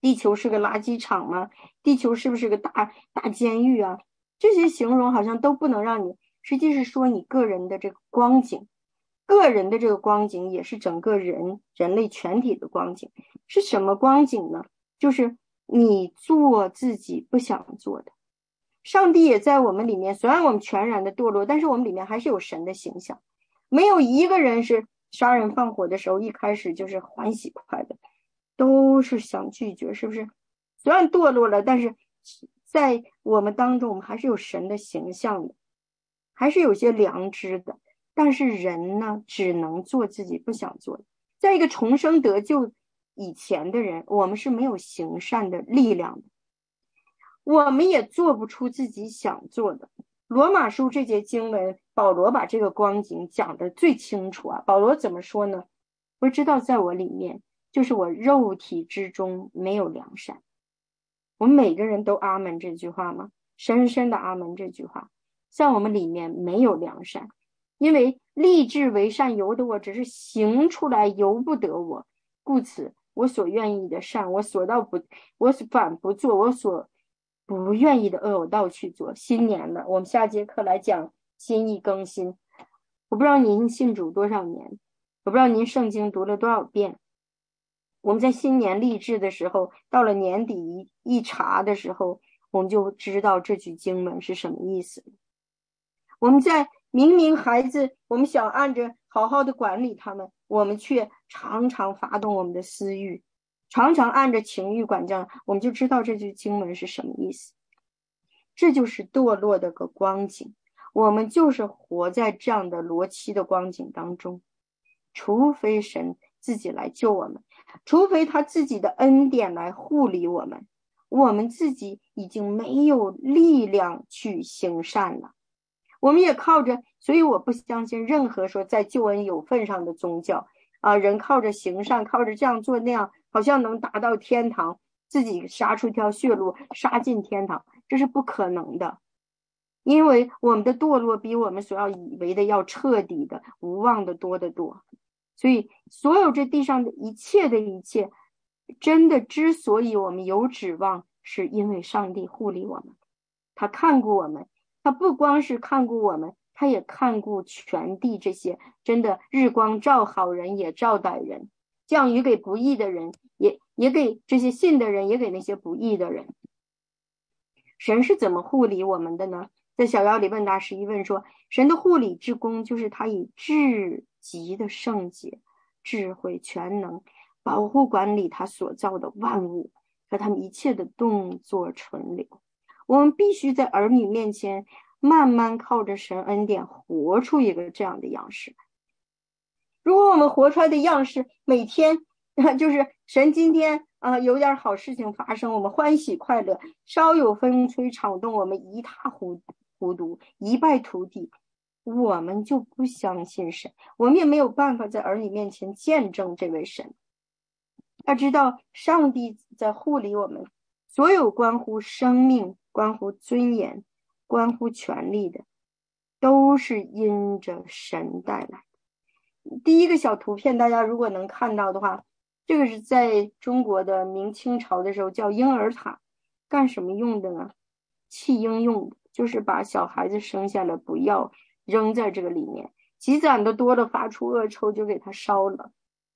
地球是个垃圾场吗？地球是不是个大监狱啊？这些形容好像都不能让你，实际是说你个人的这个光景，个人的这个光景也是整个人类全体的光景。是什么光景呢？就是你做自己不想做的。上帝也在我们里面，虽然我们全然的堕落，但是我们里面还是有神的形象。没有一个人是杀人放火的时候一开始就是欢喜快乐，都是想拒绝，是不是？虽然堕落了，但是在我们当中，我们还是有神的形象的，还是有些良知的。但是人呢，只能做自己不想做的。在一个重生得救以前的人，我们是没有行善的力量的。我们也做不出自己想做的。罗马书这节经文，保罗把这个光景讲得最清楚啊。保罗怎么说呢？我知道在我里面，就是我肉体之中没有良善。我们每个人都阿门这句话吗？深深的阿门这句话，在我们里面没有良善，因为立志为善由得我，只是行出来由不得我，故此我所愿意的善，我反不做，我所不愿意的恶，我倒去做。新年了，我们下节课来讲心意更新。我不知道您信主多少年，我不知道您圣经读了多少遍。我们在新年立志的时候，到了年底一查的时候，我们就知道这句经文是什么意思。我们在明明孩子，我们想按着好好的管理他们，我们却常常发动我们的私欲，常常按着情欲管教，我们就知道这句经文是什么意思。这就是堕落的个光景，我们就是活在这样的罗期的光景当中，除非神自己来救我们，除非他自己的恩典来护理我们，我们自己已经没有力量去行善了。我们也靠着，所以我不相信任何说在救恩有份上的宗教啊，人靠着行善，靠着这样做那样，好像能达到天堂，自己杀出一条血路，杀进天堂，这是不可能的。因为我们的堕落比我们所要以为的要彻底的、无望的多得多。所以所有这地上的一切的一切，真的之所以我们有指望，是因为上帝护理我们，他看顾我们，他不光是看顾我们，他也看顾全地这些真的日光照好人也照歹人，降雨给不义的人，也给这些信的人，也给那些不义的人。神是怎么护理我们的呢？在小妖里问答11问说，神的护理之功就是他以至极的圣洁、智慧、全能保护管理他所造的万物和他们一切的动作存留。我们必须在儿女面前慢慢靠着神恩典活出一个这样的样式。如果我们活出来的样式每天就是神今天有点好事情发生，我们欢喜快乐，稍有风吹草动，我们一塌糊涂，一败涂地，我们就不相信神，我们也没有办法在儿女面前见证这位神。要知道上帝在护理我们，所有关乎生命、关乎尊严、关乎权利的，都是因着神带来的。第一个小图片大家如果能看到的话，这个是在中国的明清朝的时候叫婴儿塔，干什么用的呢？弃婴用的，就是把小孩子生下来不要扔在这个里面，积攒的多了发出恶臭就给它烧了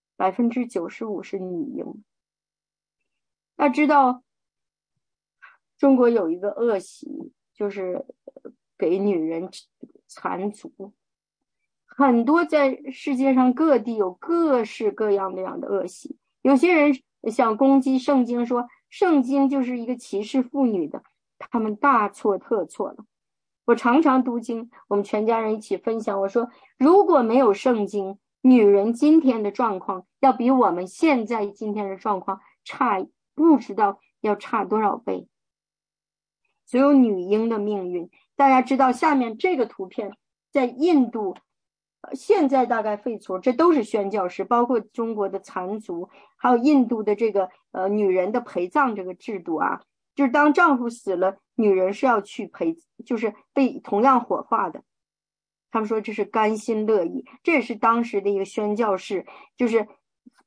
，95%是女婴。要知道中国有一个恶习，就是给女人缠足，很多在世界上各地有各式各样的恶习。有些人想攻击圣经，说圣经就是一个歧视妇女的，他们大错特错了。我常常读经，我们全家人一起分享，我说如果没有圣经，女人今天的状况要比我们现在今天的状况差，不知道要差多少倍。所有女婴的命运，大家知道下面这个图片在印度现在大概废除，这都是宣教士，包括中国的残族，还有印度的这个女人的陪葬这个制度啊，就是当丈夫死了，女人是要去就是被同样火化的。他们说这是甘心乐意，这也是当时的一个宣教士，就是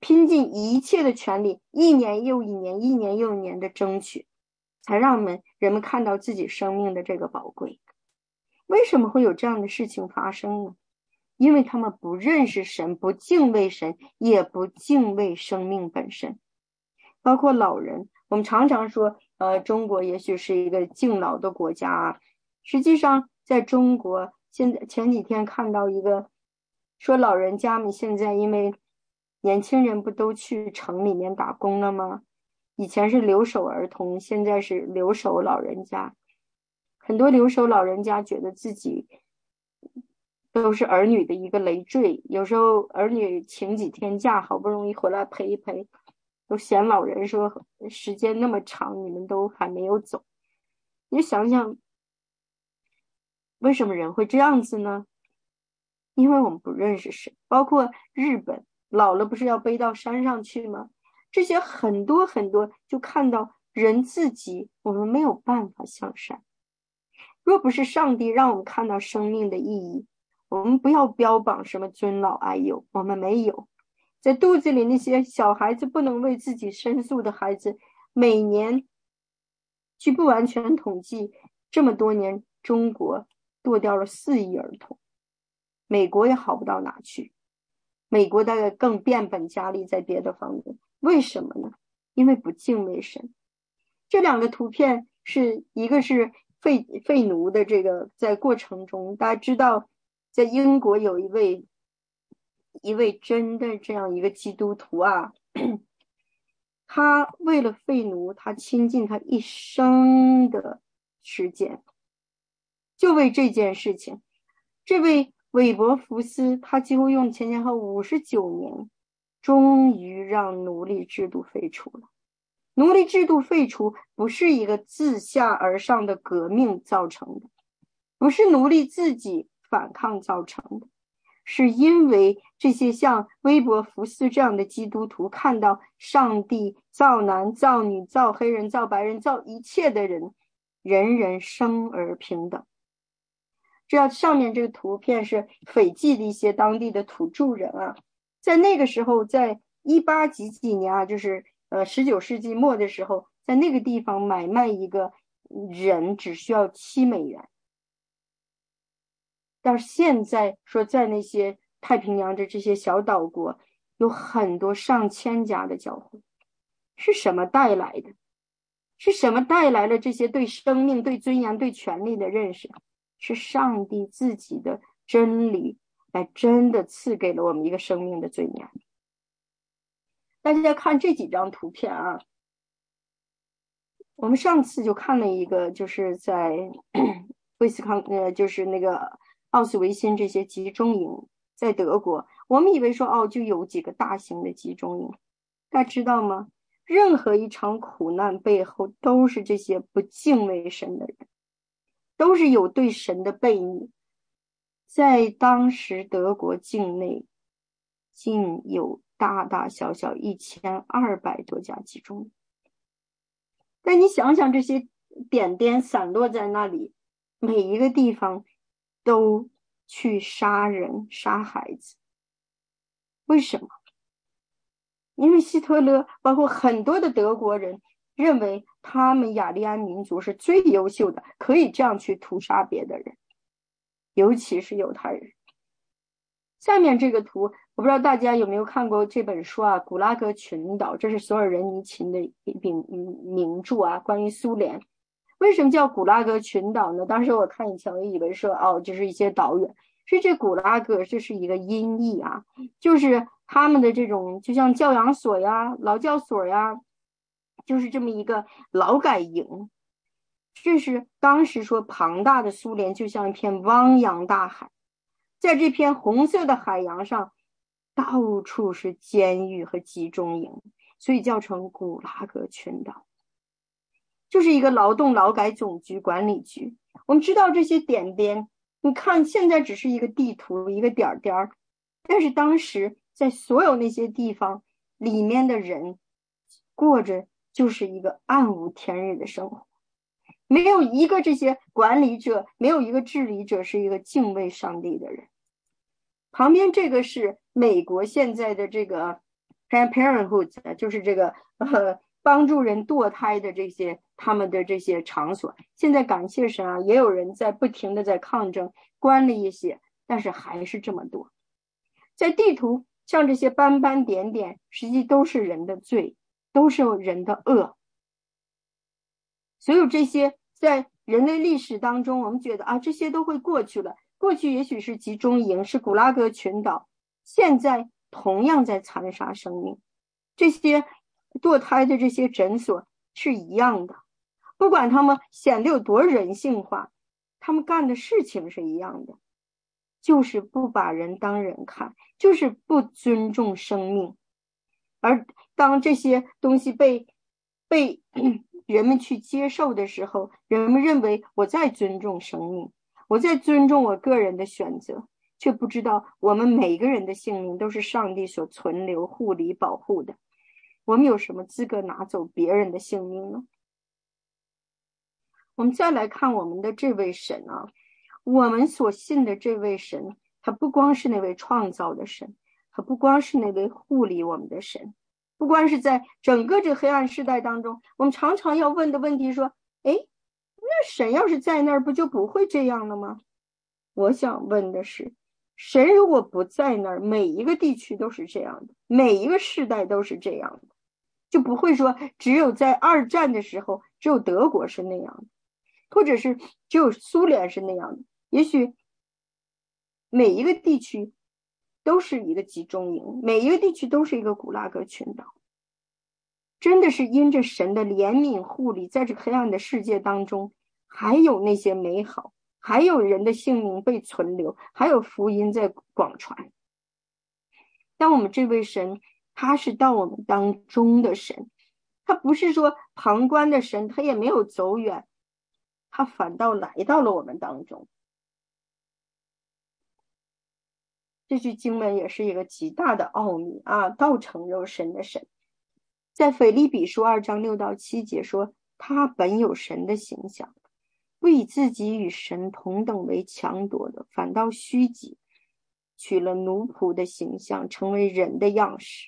拼尽一切的全力，一年又一年，一年又一年的争取，才让人们看到自己生命的这个宝贵。为什么会有这样的事情发生呢？因为他们不认识神，不敬畏神，也不敬畏生命本身。包括老人，我们常常说中国也许是一个敬老的国家啊，实际上在中国前几天看到一个说老人家们现在因为年轻人不都去城里面打工了吗？以前是留守儿童，现在是留守老人家。很多留守老人家觉得自己都是儿女的一个累赘，有时候儿女请几天假，好不容易回来陪一陪，都嫌老人说时间那么长，你们都还没有走。你就想想，为什么人会这样子呢？因为我们不认识神。包括日本老了不是要背到山上去吗？这些很多很多，就看到人自己，我们没有办法向善。若不是上帝让我们看到生命的意义，我们不要标榜什么尊老爱幼，我们没有。在肚子里那些小孩子不能为自己申诉的孩子，每年据不完全统计，这么多年中国剁掉了4亿儿童，美国也好不到哪去，美国大概更变本加厉在别的方面。为什么呢？因为不敬畏神。这两个图片是一个是废奴的这个在过程中，大家知道在英国有一位真的这样一个基督徒啊，他为了废奴，他倾尽他一生的时间，就为这件事情。这位韦伯福斯，他几乎用前后59年，终于让奴隶制度废除了。奴隶制度废除不是一个自下而上的革命造成的，不是奴隶自己反抗造成的，是因为这些像威伯福斯这样的基督徒看到上帝造男造女造黑人造白人造一切的人，人人生而平等。这上面这个图片是斐济的一些当地的土著人啊，在那个时候，在18几年啊，就是19世纪末的时候，在那个地方买卖一个人只需要7美元。但是现在说在那些太平洋的这些小岛国，有很多上千家的教会。是什么带来的？是什么带来了这些对生命、对尊严、对权利的认识？是上帝自己的真理来真的赐给了我们一个生命的尊严。大家看这几张图片啊，我们上次就看了一个，就是在就是那个奥斯维辛这些集中营，在德国，我们以为说就有几个大型的集中营，大家知道吗？任何一场苦难背后都是这些不敬畏神的人，都是有对神的悖逆。在当时德国境内竟有大大小小1200多家集中营。但你想想，这些点点散落在那里，每一个地方都去杀人杀孩子，为什么？因为希特勒包括很多的德国人认为他们雅利安民族是最优秀的，可以这样去屠杀别的人，尤其是犹太人。下面这个图，我不知道大家有没有看过这本书啊，《古拉格群岛》，这是索尔仁尼琴的一本名著啊，关于苏联。为什么叫古拉格群岛呢？当时我看以前我以为说就是一些岛屿，是这古拉格这是一个音译啊，就是他们的这种就像教养所呀、劳教所呀，就是这么一个劳改营。这是当时说庞大的苏联就像一片汪洋大海，在这片红色的海洋上，到处是监狱和集中营，所以叫成古拉格群岛。就是一个劳动劳改总局管理局。我们知道这些点点，你看现在只是一个地图，一个点点，但是当时在所有那些地方里面的人过着就是一个暗无天日的生活，没有一个这些管理者，没有一个治理者是一个敬畏上帝的人。旁边这个是美国现在的这个 Planned Parenthood 就是这个帮助人堕胎的这些他们的这些场所，现在感谢神啊，也有人在不停的在抗争，关了一些，但是还是这么多。在地图像这些斑斑点点，实际都是人的罪，都是人的恶。所有这些在人类历史当中，我们觉得啊，这些都会过去了。过去也许是集中营，是古拉格群岛，现在同样在残杀生命。这些堕胎的这些诊所是一样的，不管他们显得有多人性化，他们干的事情是一样的，就是不把人当人看，就是不尊重生命。而当这些东西被人们去接受的时候，人们认为我在尊重生命，我在尊重我个人的选择，却不知道我们每个人的性命都是上帝所存留、护理、保护的。我们有什么资格拿走别人的性命呢？我们再来看我们的这位神啊，我们所信的这位神，他不光是那位创造的神，他不光是那位护理我们的神，不光是在整个这黑暗时代当中，我们常常要问的问题说，诶，那神要是在那儿，不就不会这样了吗？我想问的是，神如果不在那儿，每一个地区都是这样的，每一个世代都是这样的，就不会说只有在二战的时候，只有德国是那样的，或者是只有苏联是那样的，也许每一个地区都是一个集中营，每一个地区都是一个古拉格群岛。真的是因着神的怜悯护理，在这黑暗的世界当中，还有那些美好，还有人的性命被存留，还有福音在广传。当我们这位神，他是到我们当中的神，他不是说旁观的神，他也没有走远，他反倒来到了我们当中。这句经文也是一个极大的奥秘啊，道成肉身的神。在腓立比书2章6到7节说，他本有神的形象，不以自己与神同等为强夺的，反倒虚己，取了奴仆的形象，成为人的样式。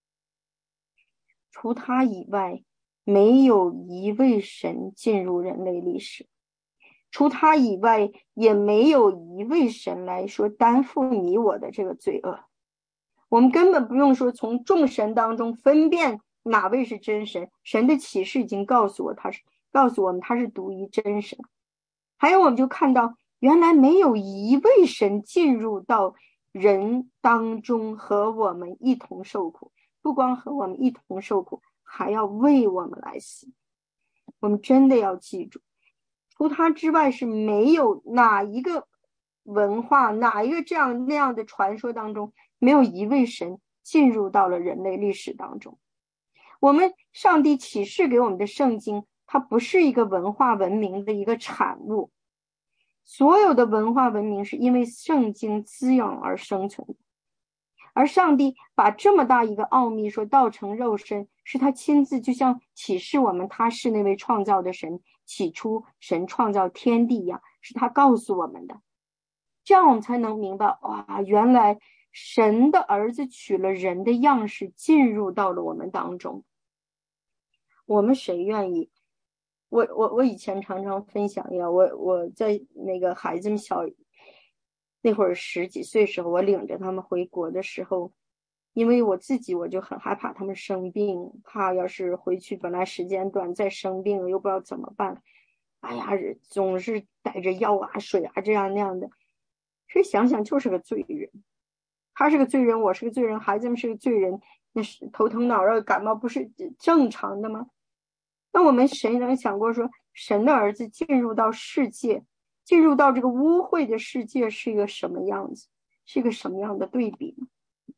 除他以外，没有一位神进入人类历史，除他以外，也没有一位神来说担负你我的这个罪恶。我们根本不用说从众神当中分辨哪位是真神，神的启示已经告诉我们他是独一真神。还有我们就看到，原来没有一位神进入到人当中和我们一同受苦，不光和我们一同受苦，还要为我们来死。我们真的要记住，除他之外是没有哪一个文化，哪一个这样那样的传说当中，没有一位神进入到了人类历史当中。我们上帝启示给我们的圣经，它不是一个文化文明的一个产物，所有的文化文明是因为圣经滋养而生存的。而上帝把这么大一个奥秘说道成肉身，是他亲自就像启示我们他是那位创造的神，起初神创造天地一样，是他告诉我们的。这样我们才能明白，哇，原来神的儿子取了人的样式进入到了我们当中。我们谁愿意？我以前常常分享呀，我在那个孩子们小那会儿10几岁时候，我领着他们回国的时候，因为我自己我就很害怕他们生病，怕要是回去本来时间短再生病了又不知道怎么办，哎呀，总是带着药啊水啊这样那样的。其实想想就是个罪人，他是个罪人，我是个罪人，孩子们是个罪人，那是头疼脑热感冒不是正常的吗？那我们谁能想过说神的儿子进入到世界，进入到这个污秽的世界是一个什么样子，是一个什么样的对比呢？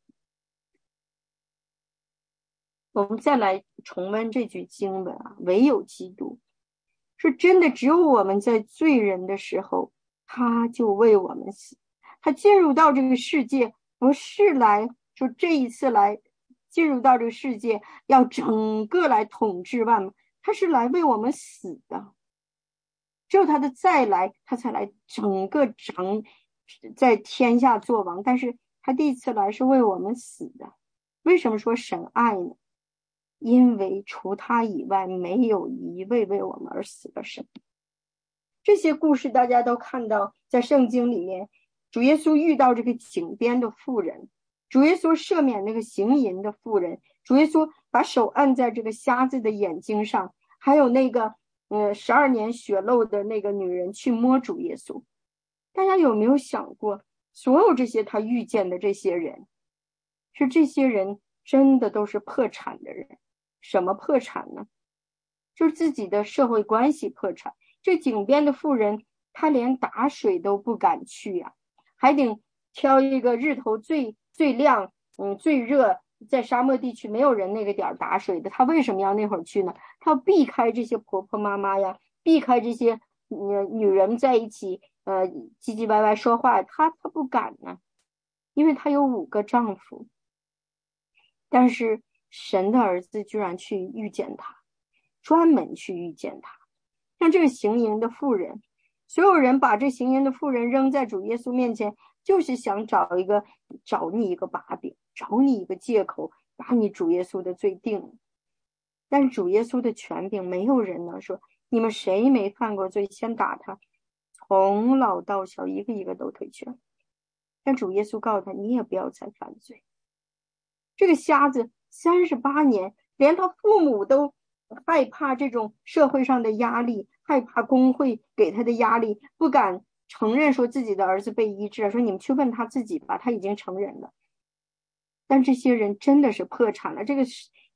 我们再来重温这句经文啊，唯有基督，是真的只有我们在罪人的时候，他就为我们死。他进入到这个世界，不是来说这一次来进入到这个世界要整个来统治万物，他是来为我们死的。只有他的再来，他才来整个在天下做王，但是他第一次来是为我们死的。 为什么说神爱呢？因为除他以外，没有一位为我们而死的神。这些故事大家都看到，在圣经里面，主耶稣遇到这个井边的妇人，主耶稣赦免那个行淫的妇人，主耶稣把手按在这个瞎子的眼睛上，还有那个12年血漏的那个女人去摸主耶稣。大家有没有想过，所有这些他遇见的这些人，是这些人真的都是破产的人？什么破产呢？就是自己的社会关系破产。这井边的妇人，她连打水都不敢去呀，还得挑一个日头最亮，最热，在沙漠地区没有人那个点打水的，她为什么要那会儿去呢？她要避开这些婆婆妈妈呀，避开这些女人在一起唧唧歪歪说话，她不敢呢，因为她有5个丈夫。但是神的儿子居然去遇见她，专门去遇见她。像这个行淫的妇人，所有人把这行淫的妇人扔在主耶稣面前，就是想找你一个把柄，找你一个借口，把你主耶稣的罪定了。但是主耶稣的权柄，没有人能说你们谁没犯过罪，先打他，从老到小一个一个都推却。但主耶稣告诉他，你也不要再犯罪。这个瞎子38年，连他父母都害怕这种社会上的压力，害怕工会给他的压力，不敢承认说自己的儿子被医治，说你们去问他自己吧，他已经承认了。但这些人真的是破产了，这个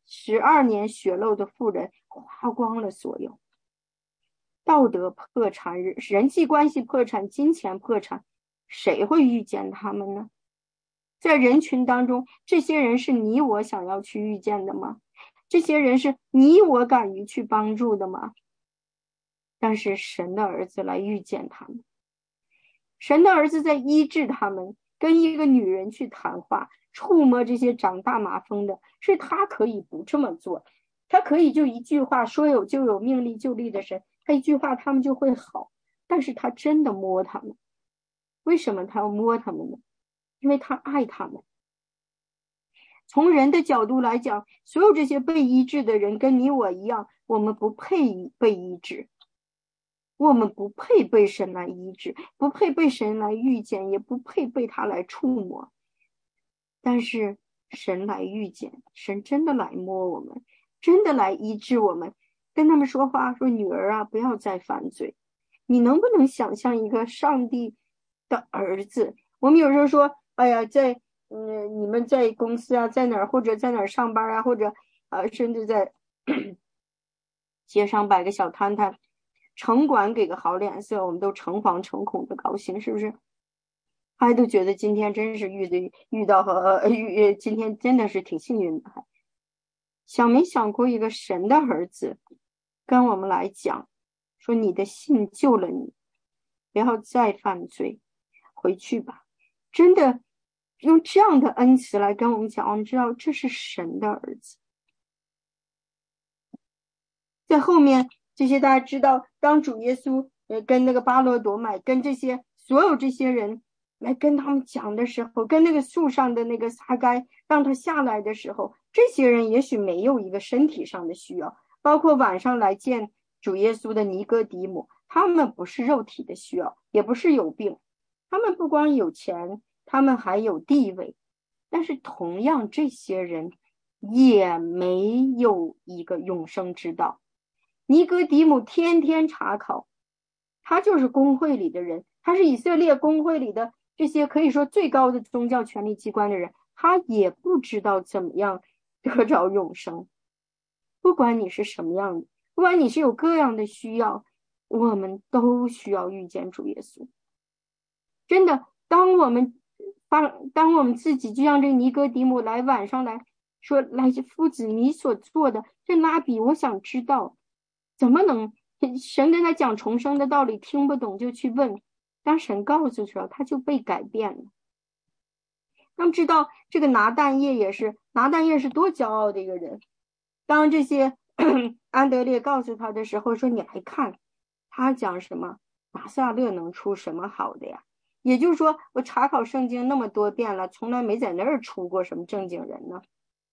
12年血漏的妇人花光了所有，道德破产，人际关系破产，金钱破产，谁会遇见他们呢？在人群当中，这些人是你我想要去遇见的吗？这些人是你我敢于去帮助的吗？但是神的儿子来遇见他们，神的儿子在医治他们，跟一个女人去谈话，触摸这些长大麻风的，是他可以不这么做，他可以就一句话说有就有，命立就立的神，他一句话他们就会好，但是他真的摸他们。为什么他要摸他们呢？因为他爱他们。从人的角度来讲，所有这些被医治的人跟你我一样，我们不配被医治，我们不配被神来医治，不配被神来遇见，也不配被他来触摸。但是神来遇见，神真的来摸我们，真的来医治我们，跟他们说话，说女儿啊，不要再犯罪。你能不能想象一个上帝的儿子？我们有时候说，哎呀，你们在公司啊，在哪儿或者在哪儿上班啊，或者甚至在街上摆个小摊摊，城管给个好脸色，我们都诚惶诚恐的高兴，是不是？还都觉得今天真是遇到今天真的是挺幸运的。想没想过一个神的儿子跟我们来讲，说你的信救了你，不要再犯罪，回去吧。真的用这样的恩慈来跟我们讲，我们知道这是神的儿子。在后面这些大家知道，当主耶稣跟那个巴罗朵买，跟所有这些人来跟他们讲的时候，跟那个树上的那个撒该让他下来的时候，这些人也许没有一个身体上的需要，包括晚上来见主耶稣的尼哥底母，他们不是肉体的需要，也不是有病，他们不光有钱，他们还有地位，但是同样这些人也没有一个永生之道。尼哥底母天天查考，他就是公会里的人，他是以色列公会里的这些可以说最高的宗教权力机关的人，他也不知道怎么样得着永生。不管你是什么样的，不管你是有各样的需要，我们都需要遇见主耶稣。真的，当我们自己就像这个尼哥底母来晚上来说，来夫子你所做的这拉比，我想知道怎么能神跟他讲重生的道理听不懂就去问，当神告诉时候他就被改变了。那么知道这个拿但业是多骄傲的一个人，当这些安德烈告诉他的时候说，你来看他讲什么，拿撒勒能出什么好的呀？也就是说，我查考圣经那么多遍了，从来没在那儿出过什么正经人呢。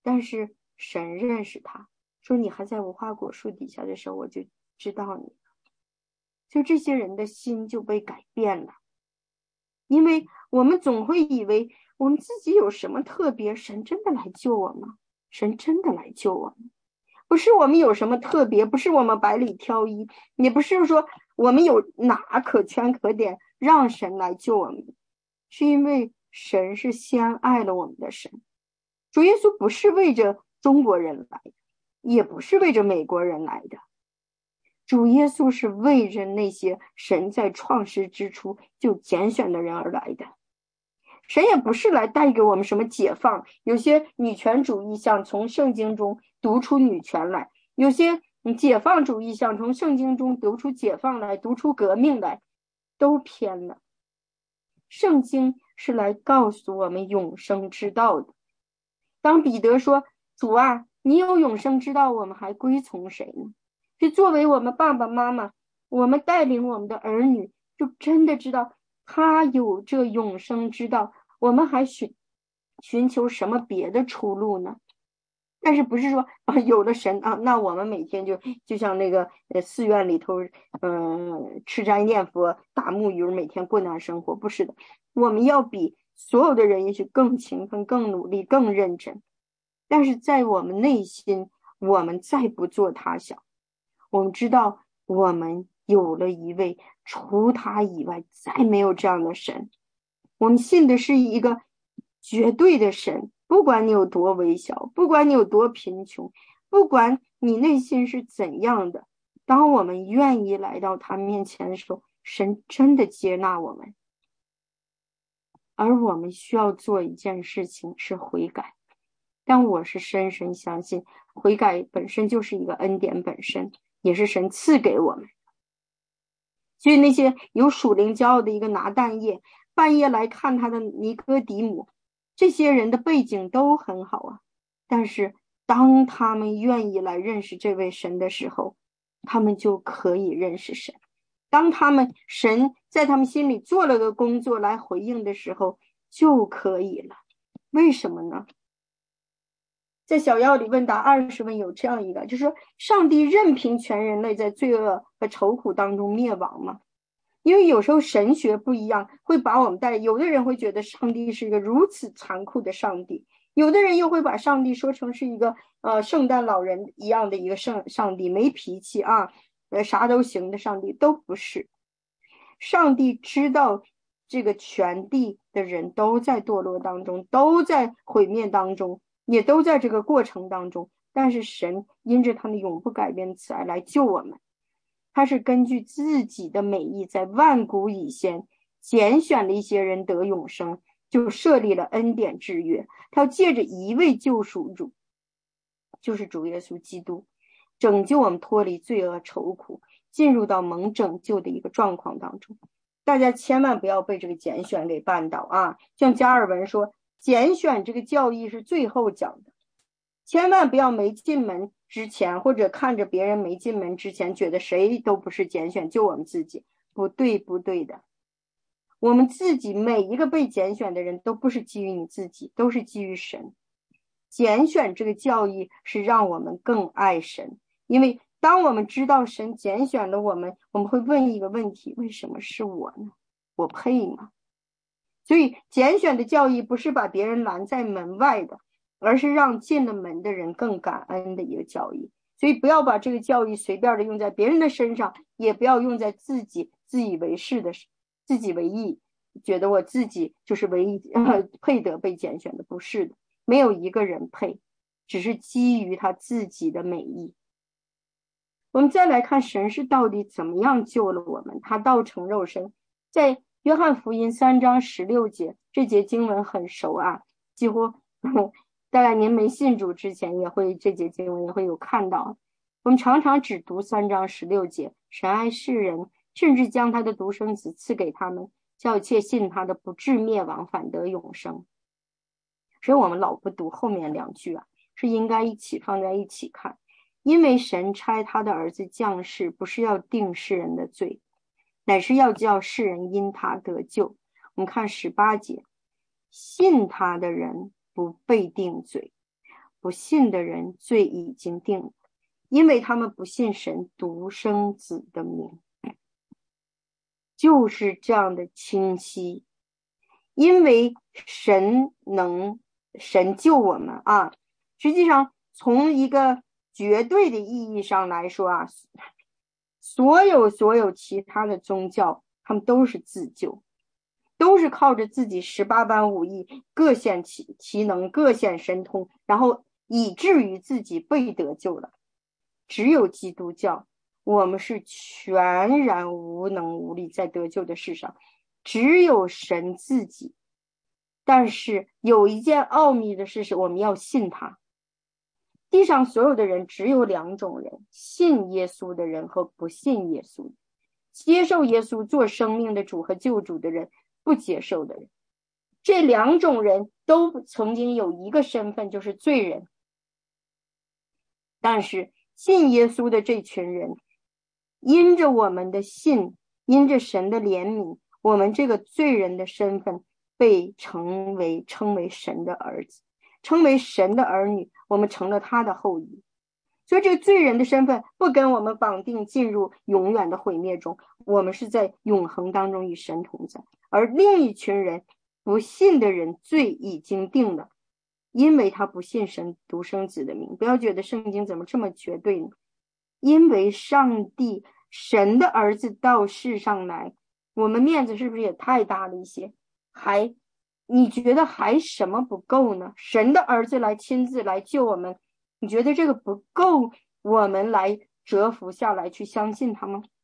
但是神认识他，说你还在无花果树底下的时候，我就知道你。就这些人的心就被改变了，因为我们总会以为我们自己有什么特别，神真的来救我吗？神真的来救我们？不是我们有什么特别，不是我们百里挑一，也不是说我们有哪可圈可点让神来救我们，是因为神是先爱了我们的神。主耶稣不是为着中国人来的，也不是为着美国人来的，主耶稣是为着那些神在创世之初就拣选的人而来的。神也不是来带给我们什么解放，有些女权主义想从圣经中读出女权来，有些解放主义想从圣经中读出解放来，读出革命来，都偏了。圣经是来告诉我们永生之道的。当彼得说，主啊，你有永生之道，我们还归从谁呢？是作为我们爸爸妈妈，我们带领我们的儿女，就真的知道他有这永生之道，我们还寻求什么别的出路呢？但是不是说有了神啊，那我们每天就像那个寺院里头，吃斋念佛、打木鱼，每天过那样生活，不是的，我们要比所有的人也许更勤奋、更努力、更认真。但是在我们内心，我们再不做他想，我们知道我们有了一位除他以外再没有这样的神，我们信的是一个绝对的神，不管你有多微小，不管你有多贫穷，不管你内心是怎样的，当我们愿意来到他面前的时候，神真的接纳我们。而我们需要做一件事情，是悔改。但我是深深相信，悔改本身就是一个恩典本身，也是神赐给我们。所以那些有属灵骄傲的一个拿但业，半夜来看他的尼哥底母，这些人的背景都很好啊。但是当他们愿意来认识这位神的时候，他们就可以认识神。当他们神在他们心里做了个工作来回应的时候，就可以了。为什么呢？在小要里问答20问有这样一个，就是说上帝任凭全人类在罪恶和愁苦当中灭亡吗？因为有时候神学不一样，会把我们带，有的人会觉得上帝是一个如此残酷的上帝，有的人又会把上帝说成是一个圣诞老人一样的一个上帝，没脾气啊，啥都行的上帝。都不是。上帝知道这个全地的人都在堕落当中，都在毁灭当中，也都在这个过程当中，但是神因着他的永不改变的慈爱来救我们。他是根据自己的美意，在万古以前拣选了一些人得永生，就设立了恩典之约。他要借着一位救赎主，就是主耶稣基督，拯救我们脱离罪恶愁苦，进入到蒙拯救的一个状况当中。大家千万不要被这个拣选给绊倒啊！像加尔文说，拣选这个教义是最后讲的，千万不要没进门之前，或者看着别人没进门之前，觉得谁都不是拣选，就我们自己。不对，不对的。我们自己每一个被拣选的人都不是基于你自己，都是基于神。拣选这个教义是让我们更爱神，因为当我们知道神拣选了我们，我们会问一个问题：为什么是我呢？我配吗？所以拣选的教义不是把别人拦在门外的，而是让进了门的人更感恩的一个教义。所以不要把这个教义随便的用在别人的身上，也不要用在自己自以为是的自己为意，觉得我自己就是唯一配得被拣选的。不是的，没有一个人配，只是基于他自己的美意。我们再来看神是到底怎么样救了我们，他道成肉身。在约翰福音3章16节，这节经文很熟啊，几乎大概您没信主之前也会这节经文也会有看到。我们常常只读3章16节，神爱世人，甚至将他的独生子赐给他们，叫一切信他的不至灭亡，反得永生。所以我们老不读后面2句啊，是应该一起放在一起看。因为神差他的儿子降世，不是要定世人的罪，乃是要叫世人因他得救。我们看18节，信他的人不被定罪， 不信的人罪已经定了，因为他们不信神独生子的名。就是这样的清晰。因为神救我们啊，实际上从一个绝对的意义上来说啊，所有其他的宗教他们都是自救，都是靠着自己18般武艺各显其能，各显神通，然后以至于自己被得救了。只有基督教，我们是全然无能无力在得救的事上，只有神自己。但是有一件奥秘的事是我们要信他。地上所有的人只有2种人，信耶稣的人和不信耶稣的，接受耶稣做生命的主和救主的人，不接受的人。这2种人都曾经有一个身份，就是罪人。但是信耶稣的这群人，因着我们的信，因着神的怜悯，我们这个罪人的身份被称为神的儿子，称为神的儿女，我们成了他的后裔。所以这个罪人的身份不跟我们绑定进入永远的毁灭中，我们是在永恒当中与神同在。而另一群人，不信的人，罪已经定了，因为他不信神独生子的名。不要觉得圣经怎么这么绝对呢？因为上帝神的儿子到世上来，我们面子是不是也太大了一些？你觉得还什么不够呢？神的儿子来亲自来救我们，你觉得这个不够我们来折服下来去相信他吗？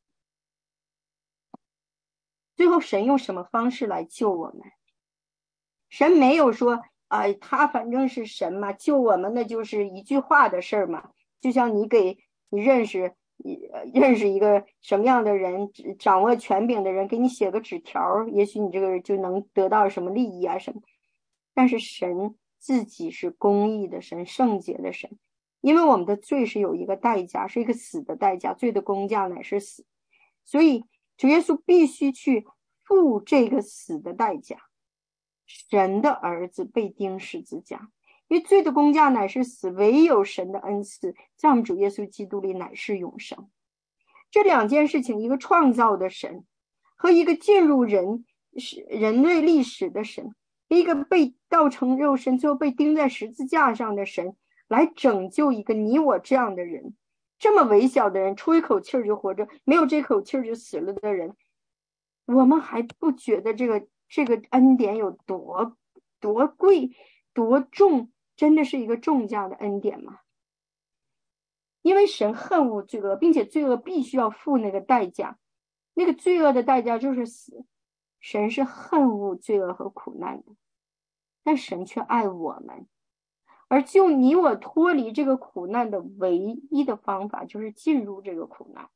最后神用什么方式来救我们？神没有说他反正是神嘛，救我们那就是一句话的事儿嘛。就像你认识一个什么样的人，掌握权柄的人，给你写个纸条，也许你这个人就能得到什么利益啊什么。但是神自己是公义的神，圣洁的神，因为我们的罪是有一个代价，是一个死的代价，罪的工价乃是死，所以主耶稣必须去付这个死的代价。神的儿子被钉十字架，因为罪的工价乃是死，唯有神的恩赐在我们主耶稣基督里乃是永生。这2件事情，一个创造的神和一个进入人类历史的神，一个被道成肉身最后被钉在十字架上的神，来拯救一个你我这样的人，这么微小的人，出一口气就活着，没有这口气就死了的人，我们还不觉得这个恩典有多贵多重，真的是一个重价的恩典吗？因为神恨恶罪恶，并且罪恶必须要付那个代价，那个罪恶的代价就是死。神是恨恶罪恶和苦难的，但神却爱我们，而救你我脱离这个苦难的唯一的方法就是进入这个苦难。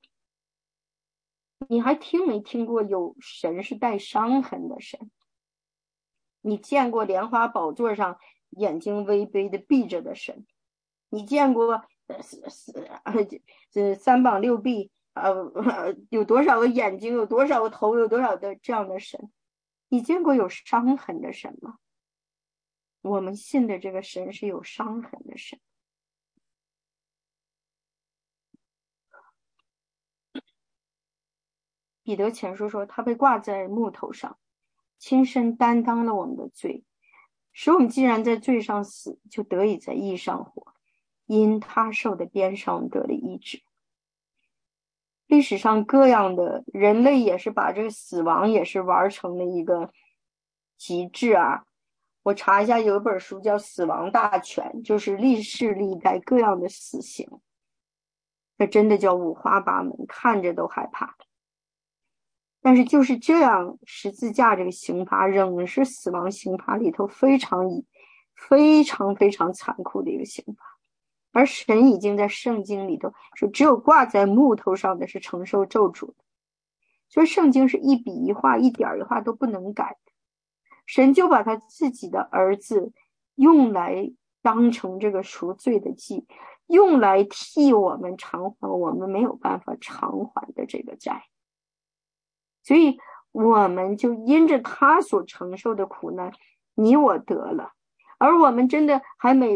你还听没听过有神是带伤痕的神？你见过莲花宝座上眼睛微微的闭着的神？你见过3膀6臂有多少个眼睛，有多少个头，有多少的这样的神？你见过有伤痕的神吗？我们信的这个神是有伤痕的神。彼得前书说，他被挂在木头上，亲身担当了我们的罪，使我们既然在罪上死，就得以在义上活。因他受的鞭伤，我们得了医治。历史上各样的人类也是把这个死亡也是玩成了一个极致啊。我查一下，有一本书叫《死亡大全》，就是历世历代各样的死刑，那真的叫五花八门，看着都害怕。但是就是这样，十字架这个刑罚仍是死亡刑罚里头非常残酷的一个刑罚。而神已经在圣经里头说，只有挂在木头上的是承受咒诅的。所以圣经是一笔一画，一点一画都不能改的。神就把他自己的儿子用来当成这个赎罪的祭，用来替我们偿还我们没有办法偿还的这个债。所以我们就因着他所承受的苦难，你我得了。而我们真的还每日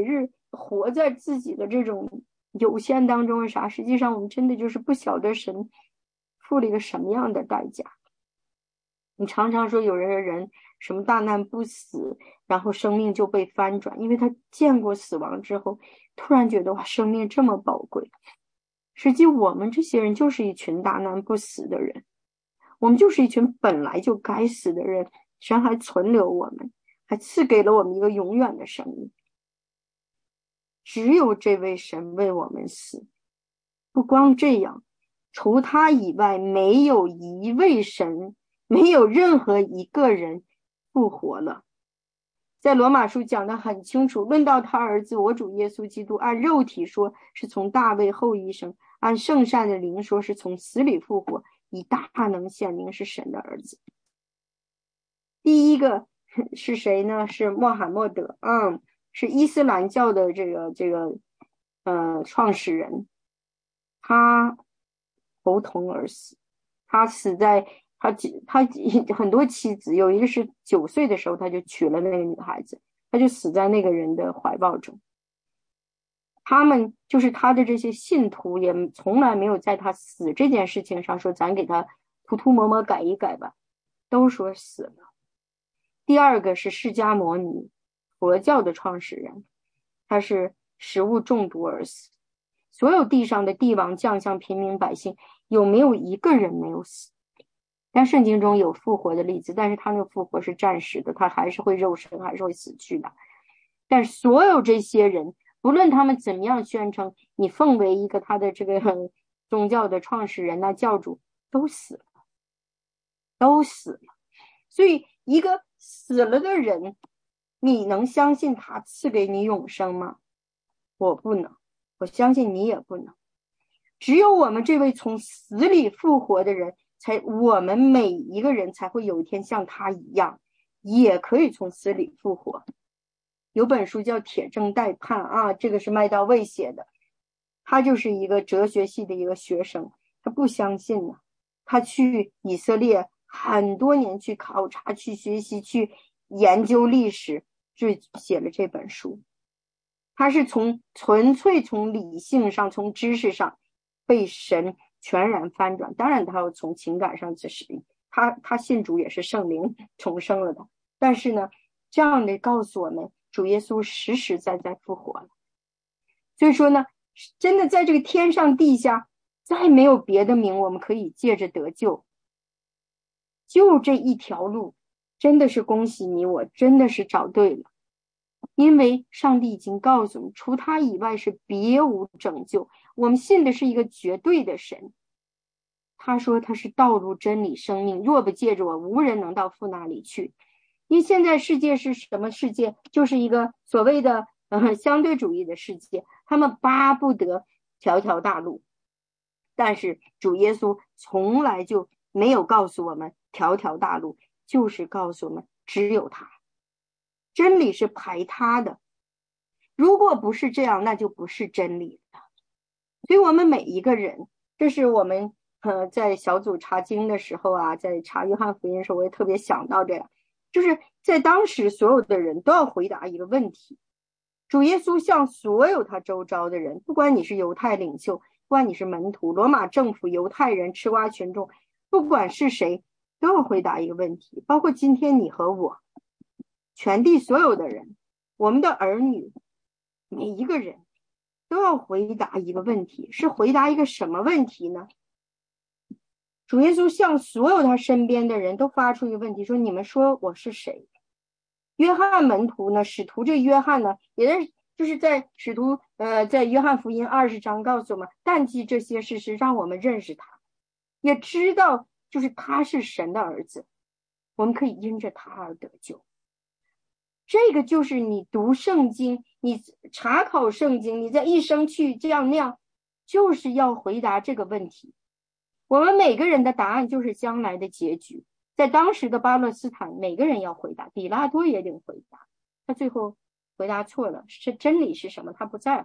活在自己的这种有限当中是啥？实际上我们真的就是不晓得神付了一个什么样的代价。你常常说有人什么大难不死，然后生命就被翻转，因为他见过死亡之后，突然觉得哇，生命这么宝贵。实际我们这些人就是一群大难不死的人，我们就是一群本来就该死的人，神还存留我们，还赐给了我们一个永远的生命。只有这位神为我们死。不光这样，除他以外没有一位神，没有任何一个人复活了。在罗马书讲得很清楚，论到他儿子我主耶稣基督，按肉体说是从大卫后裔生，按圣善的灵说是从死里复活，以大能显明是神的儿子。第一个是谁呢？是穆罕默德，是伊斯兰教的这个创始人。他头痛而死，他死在他很多妻子，有一个是9岁的时候他就娶了那个女孩子，他就死在那个人的怀抱中。他们就是他的这些信徒也从来没有在他死这件事情上说咱给他涂抹抹改一改吧，都说死了。第二个是释迦牟尼，佛教的创始人，他是食物中毒而死。所有地上的帝王将相平民百姓，有没有一个人没有死？但圣经中有复活的例子，但是他那个复活是暂时的，他还是会肉身，还是会死去的。但是所有这些人，不论他们怎么样宣称你奉为一个他的这个宗教的创始人啊教主，都死了，都死了。所以一个死了的人，你能相信他赐给你永生吗？我不能，我相信你也不能。只有我们这位从死里复活的人，我们每一个人才会有一天像他一样，也可以从死里复活。有本书叫《铁证待判》啊，这个是麦道卫写的，他就是一个哲学系的一个学生，他不相信呢，他去以色列很多年去考察、去学习、去研究历史，就写了这本书。他是纯粹从理性上、从知识上被神全然翻转，当然他要从情感上他信主也是圣灵重生了的，但是呢，这样的告诉我们，主耶稣实实在在复活了。所以说呢，真的在这个天上地下，再没有别的名我们可以借着得救，就这一条路，真的是恭喜你，我真的是找对了。因为上帝已经告诉我们，除他以外是别无拯救。我们信的是一个绝对的神，他说他是道路、真理、生命，若不借着我，无人能到父那里去。因为现在世界是什么世界？就是一个所谓的相对主义的世界，他们巴不得条条大路，但是主耶稣从来就没有告诉我们条条大路，就是告诉我们只有他，真理是排他的，如果不是这样，那就不是真理了。所以我们每一个人，这是我们在小组查经的时候啊，在查约翰福音的时候，我也特别想到这样，就是在当时所有的人都要回答一个问题，主耶稣向所有他周遭的人，不管你是犹太领袖，不管你是门徒、罗马政府、犹太人、吃瓜群众，不管是谁，都要回答一个问题，包括今天你和我，全地所有的人，我们的儿女，每一个人都要回答一个问题，是回答一个什么问题呢？主耶稣向所有他身边的人都发出一个问题，说你们说我是谁？约翰门徒呢，使徒这个约翰呢，也是就是在在约翰福音20章告诉我们，但记这些事实，让我们认识他，也知道就是他是神的儿子，我们可以因着他而得救。这个就是你读圣经，你查考圣经，你在一生去这样那样，就是要回答这个问题。我们每个人的答案就是将来的结局。在当时的巴勒斯坦，每个人要回答，比拉多也得回答，他最后回答错了，是真理是什么他不在乎，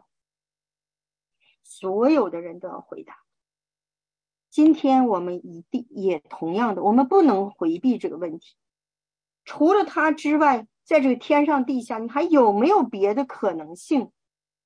所有的人都要回答。今天我们一定也同样的，我们不能回避这个问题，除了他之外，在这个天上地下，你还有没有别的可能性？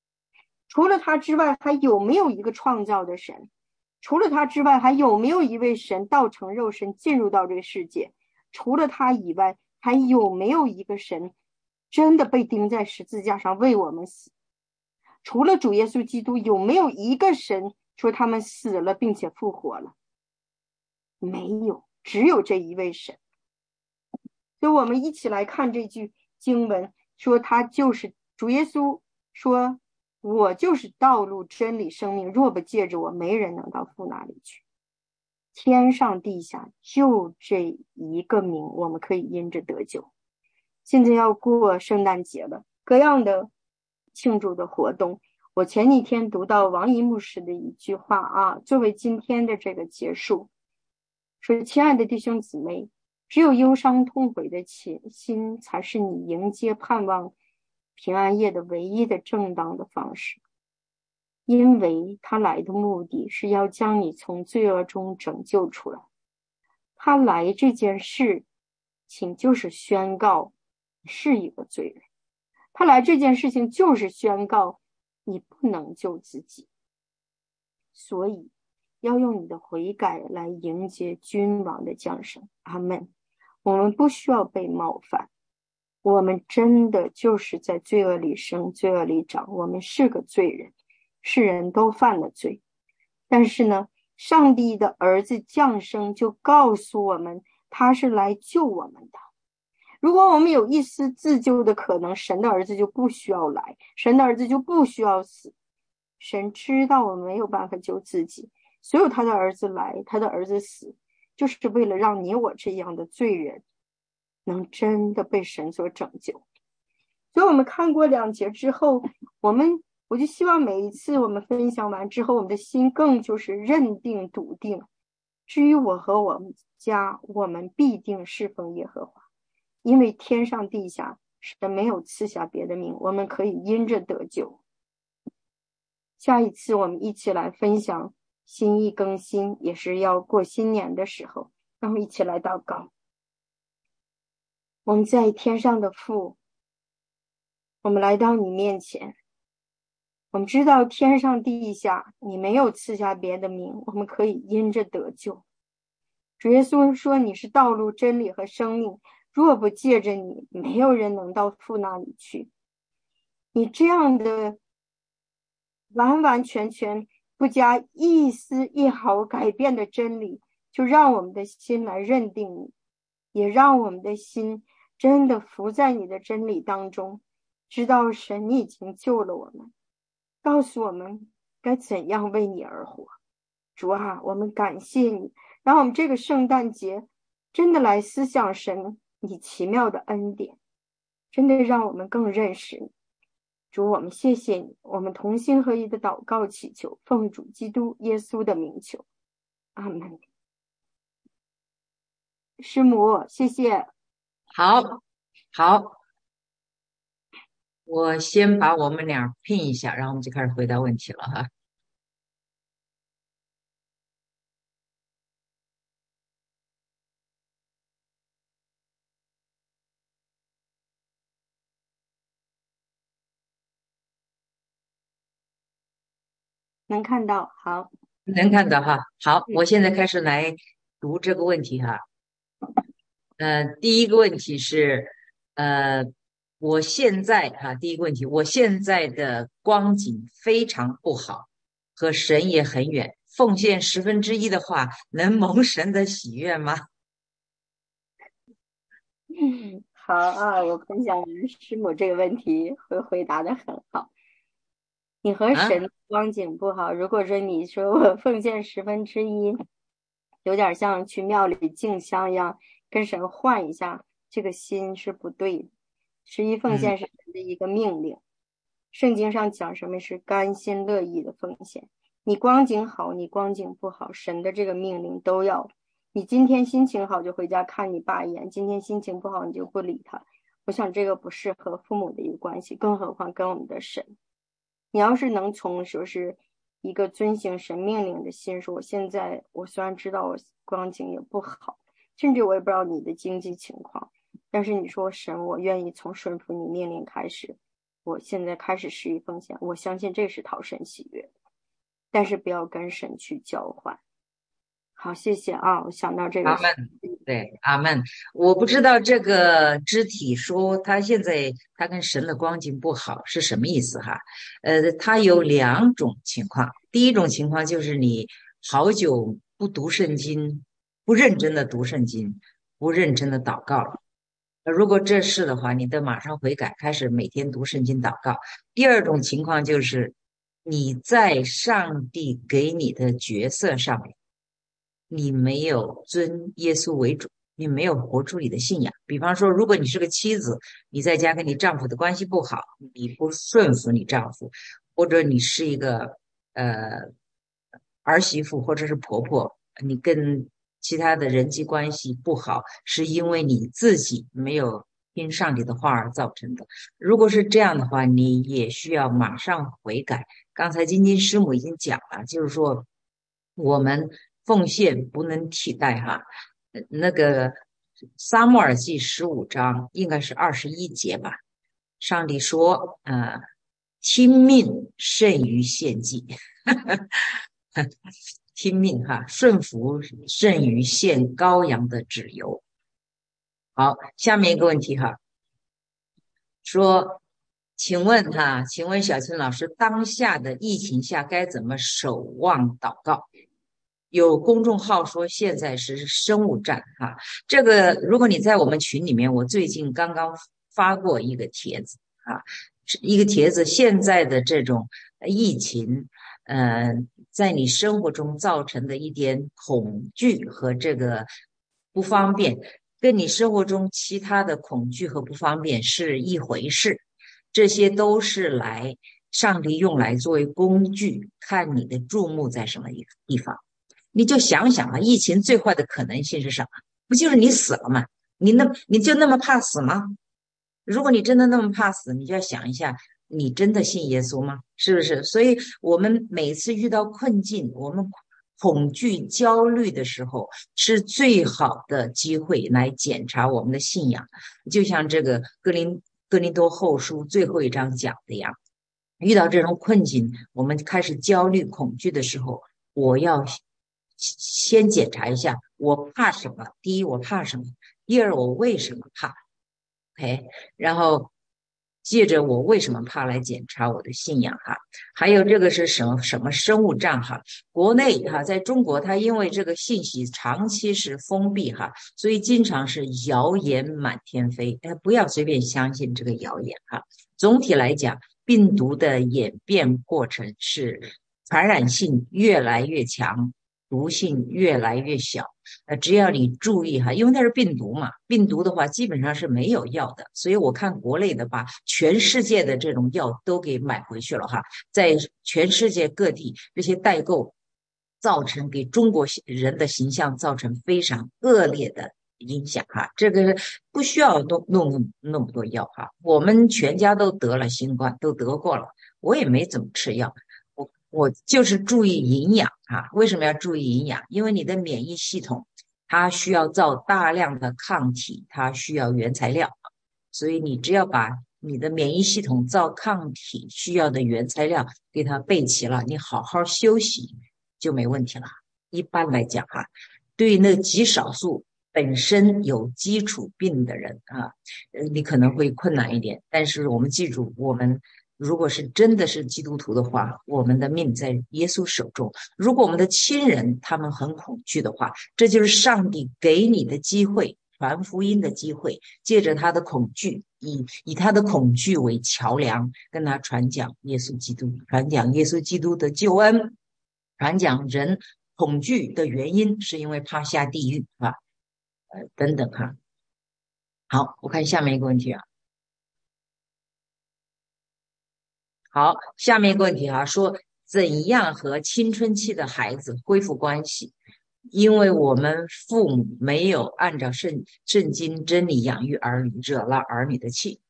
除了他之外，还有没有一个创造的神？除了他之外，还有没有一位神道成肉身进入到这个世界？除了他以外，还有没有一个神真的被钉在十字架上为我们死？除了主耶稣基督，有没有一个神说他们死了并且复活了？没有，只有这一位神。所以我们一起来看这句经文，说他就是主耶稣说，我就是道路真理生命，若不借着我，没人能到父那里去。天上地下就这一个名，我们可以因着得救。现在要过圣诞节了，各样的庆祝的活动，我前几天读到王一牧师的一句话啊，作为今天的这个结束，说亲爱的弟兄姊妹，只有忧伤痛悔的心才是你迎接盼望平安夜的唯一的正当的方式，因为他来的目的是要将你从罪恶中拯救出来。他来这件事情就是宣告你是一个罪人，他来这件事情就是宣告你不能救自己，所以要用你的悔改来迎接君王的降生。阿们。我们不需要被冒犯，我们真的就是在罪恶里生，罪恶里长，我们是个罪人，世人都犯了罪。但是呢，上帝的儿子降生就告诉我们，他是来救我们的。如果我们有一丝自救的可能，神的儿子就不需要来，神的儿子就不需要死。神知道我们没有办法救自己，所有他的儿子来，他的儿子死，就是为了让你我这样的罪人能真的被神所拯救。所以我们看过2节之后，我就希望每一次我们分享完之后，我们的心更就是认定笃定，至于我和我们家，我们必定侍奉耶和华，因为天上地下神没有赐下别的名，我们可以因着得救。下一次我们一起来分享心意更新，也是要过新年的时候，让我们一起来祷告。我们在天上的父，我们来到你面前，我们知道天上地下你没有赐下别的名，我们可以因着得救。主耶稣说你是道路真理和生命，若不借着你，没有人能到父那里去。你这样的完完全全不加一丝一毫改变的真理，就让我们的心来认定你，也让我们的心真的伏在你的真理当中，知道神你已经救了我们，告诉我们该怎样为你而活。主啊，我们感谢你，让我们这个圣诞节真的来思想神你奇妙的恩典，真的让我们更认识你。主，我们谢谢你，我们同心合一的祷告祈求，奉主基督耶稣的名求，阿门。师母，谢谢。 好，好，我先把我们俩拼一下，然后我们就开始回答问题了哈。 能看到，好。 能看到哈。好，我现在开始来读这个问题哈。第一个问题是，我现在第一个问题，我现在的光景非常不好，和神也很远，奉献1/10的话，能蒙神的喜悦吗？ 好啊，我分享完师母这个问题会回答的很好。你和啊， 神光景不好，如果说你说我奉献1/10，有点像去庙里敬香一样，跟神换一下，这个心是不对的。11奉嗯献是神的一个命令，圣经上讲什么是甘心乐意的奉献。你光景好，你光景不好，神的这个命令都要。你今天心情好就回家看你爸一眼，今天心情不好你就不理他。我想这个不适合父母的一个关系，更何况跟我们的神。你要是能从说是一个遵行神命令的心，说我虽然知道我光景也不好，甚至我也不知道你的经济情况，但是你说神，我愿意从顺服你命令开始， 我现在开始施以奉献，我相信这是讨神喜悦，但是不要跟神去交换。好，谢谢啊，我想到这个。 阿门，对，阿门。我不知道这个肢体说他现在他跟神的光景不好是什么意思哈？他有两种情况。第一种情况就是你好久不读圣经，不认真的读圣经，不认真的祷告了。如果这是的话，你得马上悔改，开始每天读圣经祷告。第二种情况就是你在上帝给你的角色上面。你没有尊耶稣为主，你没有活出你的信仰。比方说，如果你是个妻子，你在家跟你丈夫的关系不好，你不顺服你丈夫，或者你是一个呃儿媳妇或者是婆婆，你跟其他的人际关系不好，是因为你自己没有听上帝的话而造成的。如果是这样的话，你也需要马上悔改。刚才金金师母已经讲了，就是说我们奉献不能替代哈。那个撒母耳记15章应该是21节吧。上帝说，听命胜于献祭，听命哈，顺服胜于献羔羊的脂油。好，下面一个问题哈，说，请问小青老师，当下的疫情下该怎么守望祷告？有公众号说现在是生物战哈，这个如果你在我们群里面，我最近刚刚发过一个帖子啊，一个帖子，现在的这种疫情，在你生活中造成的一点恐惧和这个不方便，跟你生活中其他的恐惧和不方便是一回事，这些都是上帝用来作为工具，看你的注目在什么地方。你就想想啊，疫情最坏的可能性是什么？不就是你死了吗？你就那么怕死吗？如果你真的那么怕死，你就要想一下，你真的信耶稣吗？是不是？所以我们每次遇到困境，我们恐惧、焦虑的时候，是最好的机会来检查我们的信仰。就像这个哥林多后书最后一章讲的呀，遇到这种困境，我们开始焦虑、恐惧的时候，我要先检查一下我怕什么。第一，我怕什么；第二，我为什么怕。OK，然后借着我为什么怕来检查我的信仰哈。还有这个是什么生物战哈？国内哈，在中国，它因为这个信息长期是封闭哈，所以经常是谣言满天飞。不要随便相信这个谣言哈。总体来讲，病毒的演变过程是传染性越来越强，毒性越来越小。只要你注意哈，因为它是病毒嘛，病毒的话基本上是没有药的，所以我看国内的把全世界的这种药都给买回去了哈，在全世界各地这些代购造成给中国人的形象造成非常恶劣的影响哈，这个不需要弄那么多药哈，我们全家都得了新冠，都得过了，我也没怎么吃药。我就是注意营养啊，为什么要注意营养？因为你的免疫系统它需要造大量的抗体，它需要原材料，所以你只要把你的免疫系统造抗体需要的原材料给它备齐了，你好好休息就没问题了。一般来讲哈，对于那极少数本身有基础病的人啊，你可能会困难一点，但是我们记住，我们如果是真的是基督徒的话，我们的命在耶稣手中。如果我们的亲人他们很恐惧的话，这就是上帝给你的机会，传福音的机会，借着他的恐惧，以他的恐惧为桥梁，跟他传讲耶稣基督，传讲耶稣基督的救恩，传讲人恐惧的原因是因为怕下地狱啊，等等哈。好，我看下面一个问题啊。好，下面一个问题啊，说怎样和青春期的孩子恢复关系？因为我们父母没有按照圣经真理养育儿女，惹了儿女的气。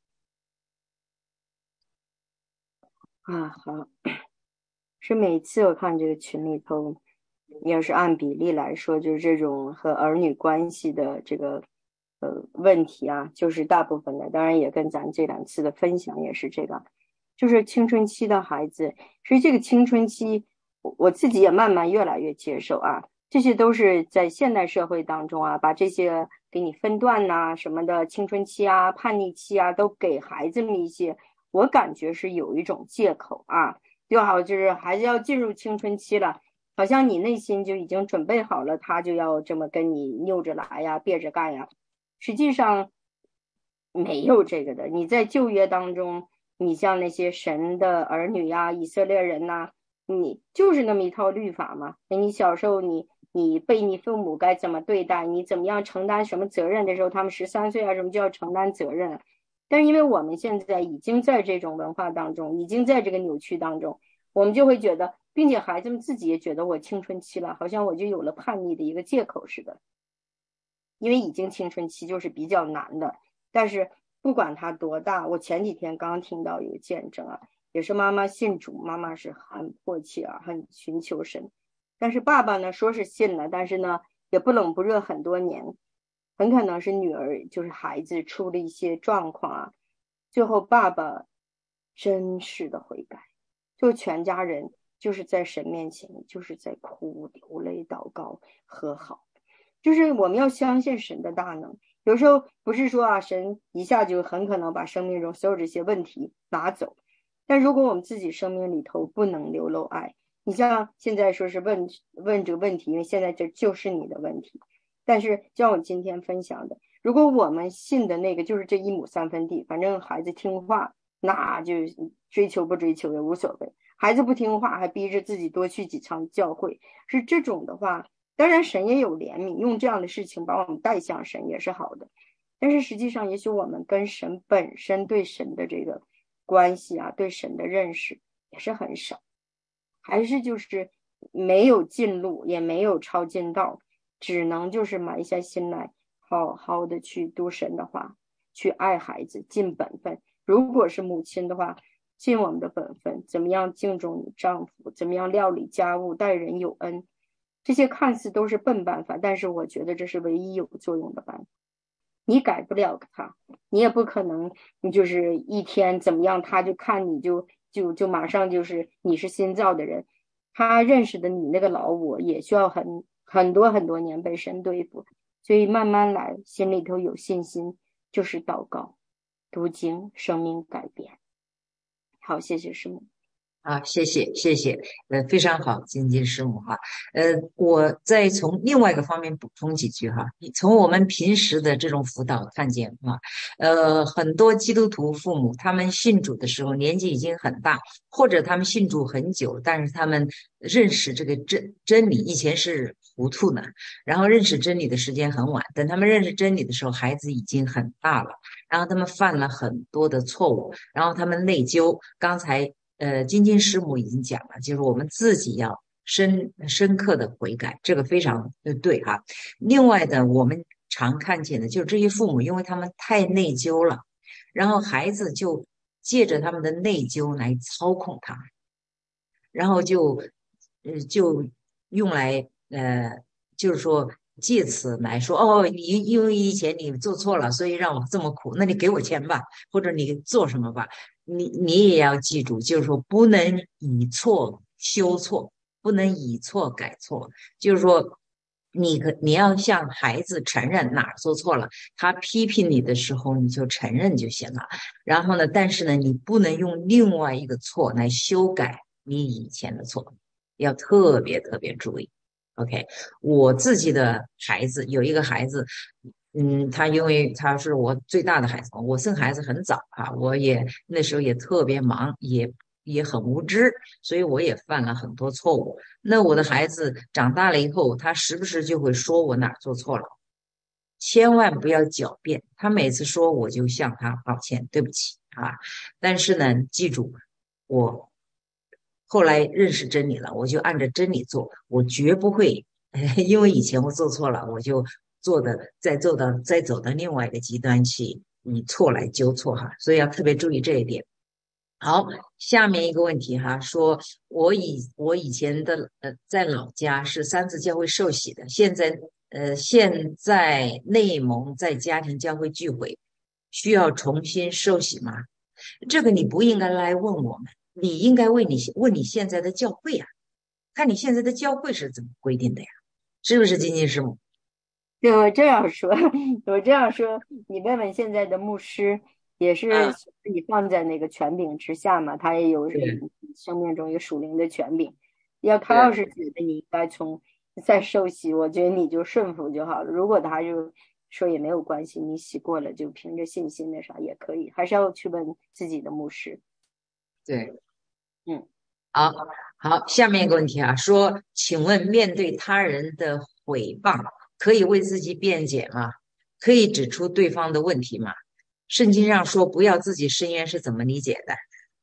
好，是每次我看这个群里头，要是按比例来说，就是这种和儿女关系的这个问题啊，就是大部分的，当然也跟咱这2次的分享也是这个。 就是青春期的孩子。所以这个青春期，我自己也慢慢越来越接受啊，这些都是在现代社会当中啊，把这些给你分段呐、什么的，青春期啊、叛逆期啊，都给孩子们一些，我感觉是有一种借口啊，就好就是孩子要进入青春期了。好像你内心就已经准备好了，他就要这么跟你拗着来呀，别着干呀。实际上没有这个的。你在旧约当中，你像那些神的儿女呀、以色列人呐、你就是那么一套律法嘛。你小时候你被你父母该怎么对待，你怎么样承担什么责任的时候，他们13岁啊什么就要承担责任。但是因为我们现在已经在这种文化当中，已经在这个扭曲当中，我们就会觉得，并且孩子们自己也觉得我青春期了，好像我就有了叛逆的一个借口似的。因为已经青春期就是比较难的，但是不管他多大，我前几天刚听到一个见证啊，也是妈妈信主，妈妈是很迫切啊，很寻求神，但是爸爸呢说是信了，但是呢也不冷不热很多年，很可能是女儿就是孩子出了一些状况啊，最后爸爸真实的悔改，就全家人就是在神面前就是在哭流泪祷告和好。就是我们要相信神的大能，有时候不是说啊，神一下就很可能把生命中所有这些问题拿走，但如果我们自己生命里头不能流露爱，你像现在说是问这个问题，因为现在这就是你的问题，但是像我今天分享的，如果我们信的那个就是这一亩三分地，反正孩子听话，那就追求不追求也无所谓，孩子不听话还逼着自己多去几场教会，是这种的话。当然，神也有怜悯，用这样的事情把我们带向神也是好的。但是实际上，也许我们跟神本身对神的这个关系啊，对神的认识也是很少，还是就是没有进路，也没有抄近道，只能就是埋下心来，好好的去读神的话，去爱孩子，尽本分。如果是母亲的话，尽我们的本分，怎么样敬重你丈夫，怎么样料理家务，待人有恩。这些看似都是笨办法，但是我觉得这是唯一有作用的办法。你改不了他，你也不可能，你就是一天怎么样，他就看你就马上就是你是新造的人。他认识的你那个老我，也需要很多年被神对付，所以慢慢来，心里头有信心，就是祷告、读经，生命改变。好，谢谢师母。 啊，谢谢谢谢，非常好，金金师母哈，我再从另外一个方面补充几句哈。从我们平时的这种辅导看见哈，很多基督徒父母他们信主的时候年纪已经很大，或者他们信主很久，但是他们认识这个真理以前是糊涂的，然后认识真理的时间很晚，等他们认识真理的时候，孩子已经很大了，然后他们犯了很多的错误，然后他们内疚。刚才金金师母已经讲了，就是我们自己要深刻的悔改，这个非常对哈。另外的，我们常看见的就是这些父母，因为他们太内疚了，然后孩子就借着他们的内疚来操控他们，然后就用来就是说借此来说哦，你因为以前你做错了，所以让我这么苦，那你给我钱吧，或者你做什么吧。你也要记住，就是说不能以错修错，不能以错改错。就是说，你要向孩子承认哪儿做错了，他批评你的时候，你就承认就行了。然后呢，但是呢，你不能用另外一个错来修改你以前的错，要特别特别注意。OK，我自己的孩子有一个孩子，他因为他是我最大的孩子嘛，我生孩子很早啊，我也那时候也特别忙，也很无知，所以我也犯了很多错误。那我的孩子长大了以后，他时不时就会说我哪儿做错了，千万不要狡辩，他每次说我就向他道歉，对不起啊。但是呢，记住，我后来认识真理了，我就按照真理做，我绝不会，因为以前我做错了，我就再走到另外一个极端去，以错来纠错哈，所以要特别注意这一点。好，下面一个问题哈，说我以前的在老家是三次教会受洗的，现在内蒙在家庭教会聚会，需要重新受洗吗？ 这个你不应该来问我们，你应该问你现在的教会呀，看你现在的教会是怎么规定的呀？是不是金金师母？ 对，我这样说，我这样说，你问问现在的牧师，也是啊， 你放在那个权柄之下嘛，他也有对生命中有属灵的权柄。他要对是觉得你应该再受洗，我觉得你就顺服就好了。如果他就说也没有关系，你洗过了就凭着信心那啥也可以，还是要去问自己的牧师。 对， 嗯。 好，好，下面一个问题啊，说，请问面对他人的诽谤，可以为自己辩解吗？可以指出对方的问题吗？圣经上说不要自己伸冤是怎么理解的？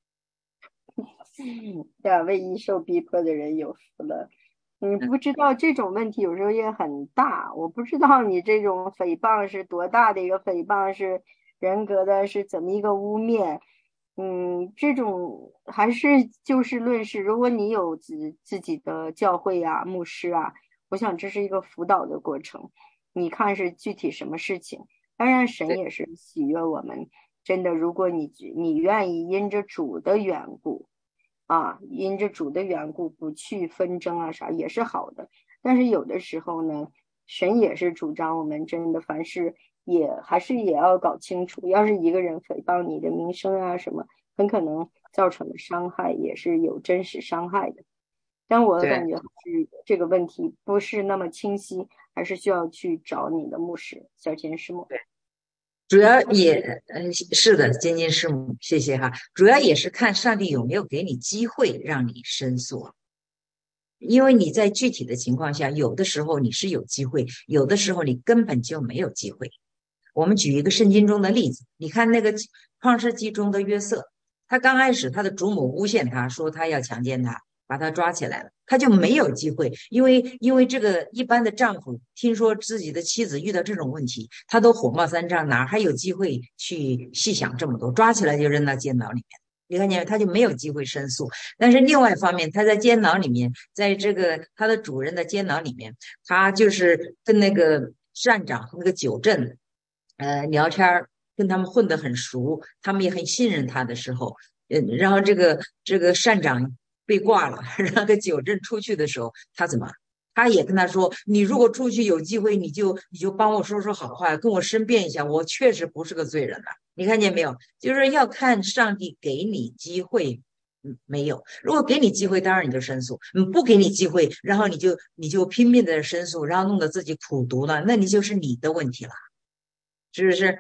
对啊，为义受逼迫的人有福了。不知道这种问题有时候也很大，我不知道你这种诽谤是多大的一个诽谤，是人格的，是怎么一个污蔑？这种还是就事论事。如果你有自己的教会啊、牧师啊，我想这是一个辅导的过程。你看是具体什么事情？当然，神对也是喜悦我们。真的，如果你愿意因着主的缘故。因着主的缘故不去纷争啊啥也是好的，但是有的时候呢，神也是主张我们真的凡事还是也要搞清楚，要是一个人诽谤你的名声啊什么，很可能造成的伤害也是有真实伤害的。但我对。 感觉还是这个问题不是那么清晰，还是需要去找你的牧师小钱师母。 主要也，是的，金金师母，谢谢哈。主要也是看上帝有没有给你机会让你申诉，因为你在具体的情况下，有的时候你是有机会，有的时候你根本就没有机会。我们举一个圣经中的例子，你看那个创世纪中的约瑟，他刚开始他的主母诬陷他说他要强奸他，把他抓起来了，他就没有机会，因为这个一般的丈夫听说自己的妻子遇到这种问题，他都火冒三丈，哪还有机会去细想这么多？抓起来就扔到监牢里面。你看见他就没有机会申诉，但是另外一方面，他在监牢里面，在这个他的主人的监牢里面，他就是跟那个站长那个九正聊天儿，跟他们混得很熟，他们也很信任他的时候，然后这个善长被挂了，让个九正出去的时候，他怎么？他也跟他说：“你如果出去有机会，你就帮我说说好话，跟我申辩一下，我确实不是个罪人了。你看见没有？就是要看上帝给你机会，没有。如果给你机会，当然你就申诉；不给你机会，然后你就拼命的申诉，然后弄得自己苦读了，那你就是你的问题了。”是不是？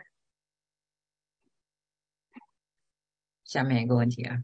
下面一个问题啊，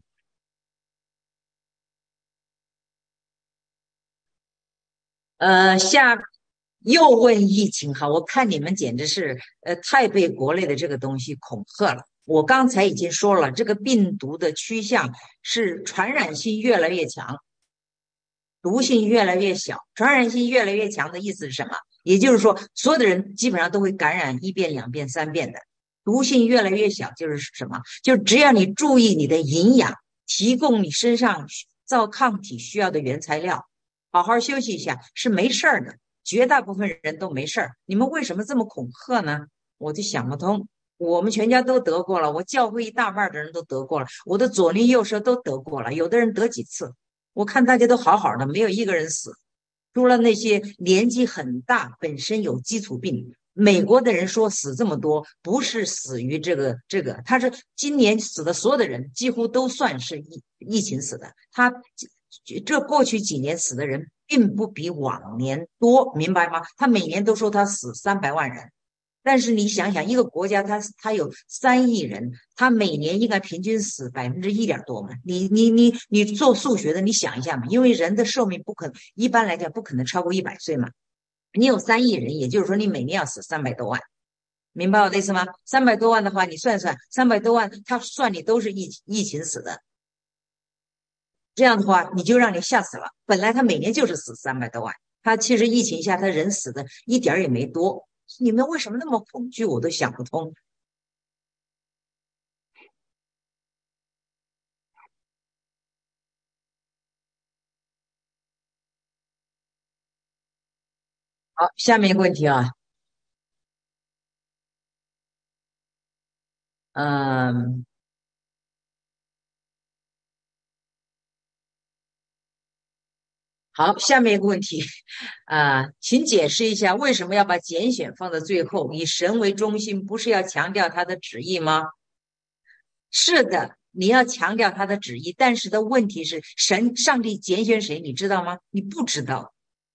又问疫情哈，我看你们简直是太被国内的这个东西恐吓了。我刚才已经说了，这个病毒的趋向是传染性越来越强，毒性越来越小。传染性越来越强的意思是什么？也就是说，所有的人基本上都会感染一遍、两遍、三遍的。毒性越来越小，就是什么？就只要你注意你的营养，提供你身上造抗体需要的原材料，好好休息一下是没事儿的。绝大部分人都没事儿，你们为什么这么恐吓呢？我就想不通。我们全家都得过了，我教会一大半的人都得过了，我的左邻右舍都得过了，有的人得几次。我看大家都好好的，没有一个人死，除了那些年纪很大、本身有基础病。美国的人说死这么多，不是死于这个，他是今年死的所有的人几乎都算是疫情死的。他这过去几年死的人并不比往年多，明白吗？他每年都说他死300万人，但是你想想，一个国家它有3亿人，它每年应该平均死1%多嘛？你做数学的，你想一下嘛，因为人的寿命不可能，一般来讲不可能超过100岁嘛。你有3亿人，也就是说你每年要死300多万，明白我的意思吗？300多万的话，你算算，300多万，他算你都是疫情死的，这样的话你就让你吓死了。本来他每年就是死300多万，他其实疫情下他人死的一点也没多。你们为什么那么恐惧？我都想不通。好，下面一个问题啊，嗯， 好，下面一个问题请解释一下为什么要把拣选放在最后，以神为中心，不是要强调他的旨意吗？是的，你要强调他的旨意，但是的问题是，上帝拣选谁，你知道吗？你不知道。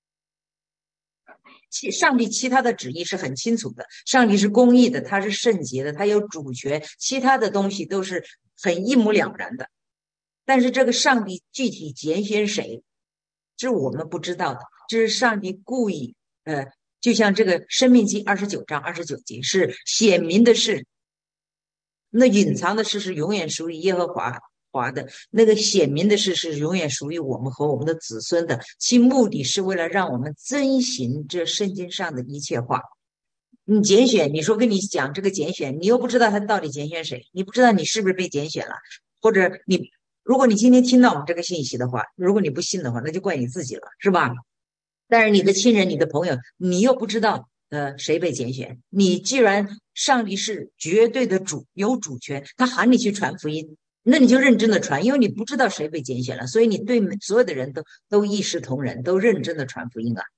上帝其他的旨意是很清楚的，上帝是公义的，他是圣洁的，他有主权，其他的东西都是很一目了然的。但是这个上帝具体拣选谁，这是我们不知道的，这是上帝故意就像这个申命记29章29节是显明的事，那隐藏的事是永远属于耶和华的，那个显明的事是永远属于我们和我们的子孙的，其目的是为了让我们遵行这圣经上的一切话。你拣选，你说跟你讲这个拣选，你又不知道他到底拣选谁，你不知道你是不是被拣选了，或者如果你今天听到我们这个信息的话，如果你不信的话，那就怪你自己了，是吧？但是你的亲人、你的朋友，你又不知道谁被拣选。你既然上帝是绝对的主，有主权，他喊你去传福音，那你就认真的传，因为你不知道谁被拣选了，所以你对所有的人都一视同仁，都认真的传福音啊。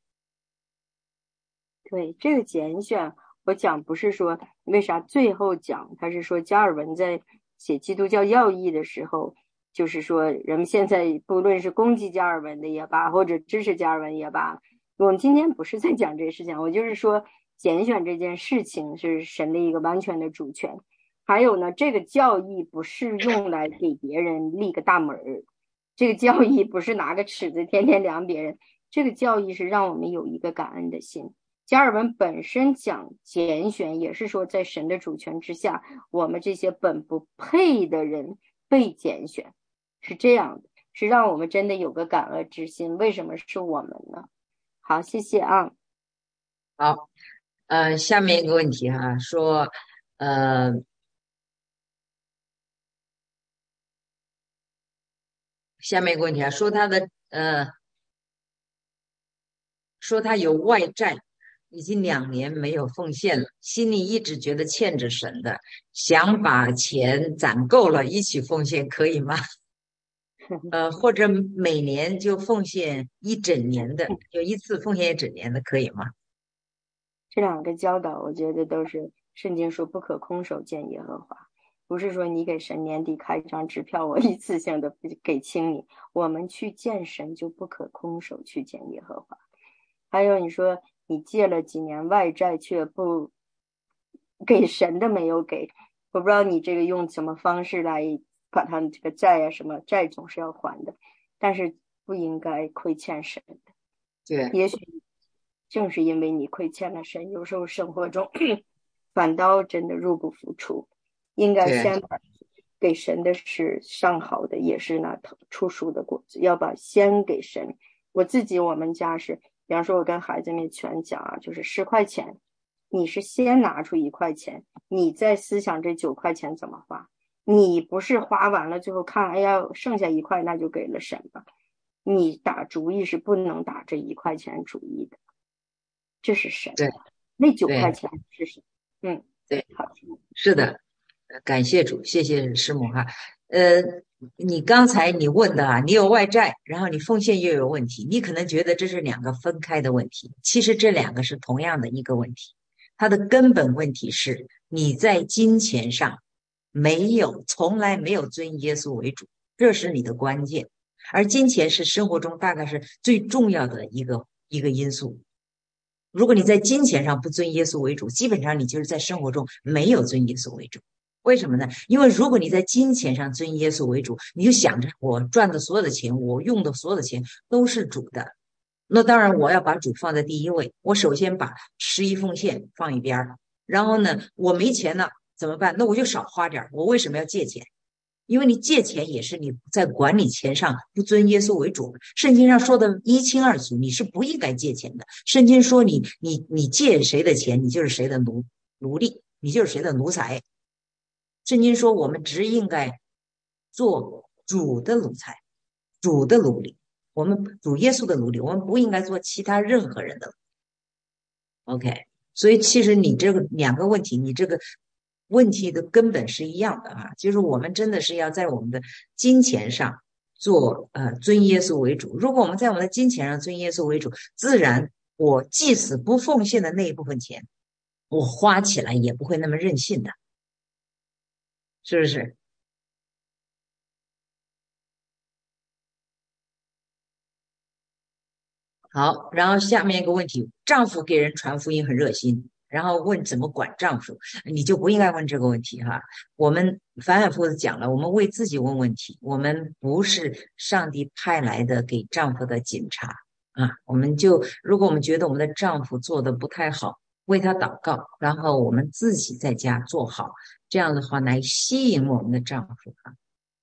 对，这个拣选，我讲不是说为啥最后讲，他是说加尔文在写基督教要义的时候，就是说人们现在不论是攻击加尔文的也罢，或者支持加尔文也罢，我们今天不是在讲这事情，我就是说拣选这件事情是神的一个完全的主权。还有呢，这个教义不是用来给别人立个大门儿，这个教义不是拿个尺子天天量别人，这个教义是让我们有一个感恩的心。加尔文本身讲拣选，也是说在神的主权之下，我们这些本不配的人被拣选，是这样的，是让我们真的有个感恩之心。为什么是我们呢？好，谢谢啊。 好，下面一个问题哈，说下面一个问题啊，说他有外债，已经2年没有奉献了，心里一直觉得欠着神的，想把钱攒够了一起奉献，可以吗？或者每年就奉献一整年的，有一次奉献一整年的，可以吗？ 这2个教导，我觉得都是圣经说不可空手见耶和华，不是说你给神年底开一张支票，我一次性的给清你。我们去见神就不可空手去见耶和华。还有你说你借了几年外债却不给神的没有给，我不知道你这个用什么方式来把他这个债啊，什么债总是要还的，但是不应该亏欠神的。 对， 也许正是因为你亏欠了神，有时候生活中反倒真的入不敷出。应该先把给神的是上好的，也是那出熟的果子，要把先给神。我们家是，比方说我跟孩子们全讲啊，就是10块钱，你是先拿出1块钱，你再思想这9块钱怎么花，你不是花完了最后看，哎呀剩下1块那就给了神吧，你打主意是不能打这1块钱主意的，这是神的，那9块钱是神。 对， 好， 是的，感谢主，谢谢师母哈。你刚才你问的啊，你有外债，然后你奉献又有问题，你可能觉得这是2个分开的问题，其实这2个是同样的一个问题。它的根本问题是你在金钱上从来没有尊耶稣为主，这是你的关键。而金钱是生活中大概是最重要的一个因素。如果你在金钱上不尊耶稣为主，基本上你就是在生活中没有尊耶稣为主。为什么呢？因为如果你在金钱上尊耶稣为主，你就想着我赚的所有的钱，我用的所有的钱都是主的，那当然我要把主放在第一位。我首先把11奉献放一边，然后呢，我没钱了怎么办？那我就少花点。我为什么要借钱？因为你借钱也是你在管理钱上不尊耶稣为主。圣经上说的一清二楚，你是不应该借钱的。圣经说你借谁的钱，你就是谁的奴隶，你就是谁的奴才。圣经说我们只应该做主的奴才，主的奴隶，我们主耶稣的奴隶，我们不应该做其他任何人的。OK， 所以其实你这个2个问题，你这个问题的根本是一样的啊，就是我们真的是要在我们的金钱上做尊耶稣为主。如果我们在我们的金钱上尊耶稣为主，自然我即使不奉献的那一部分钱，我花起来也不会那么任性的，是不是？好，然后下面一个问题，丈夫给人传福音很热心，然后问怎么管丈夫，你就不应该问这个问题哈。我们反反复复讲了，我们为自己问问题，我们不是上帝派来的给丈夫的警察啊。我们就如果我们觉得我们的丈夫做的不太好，为他祷告，然后我们自己在家做好，这样的话来吸引我们的丈夫啊。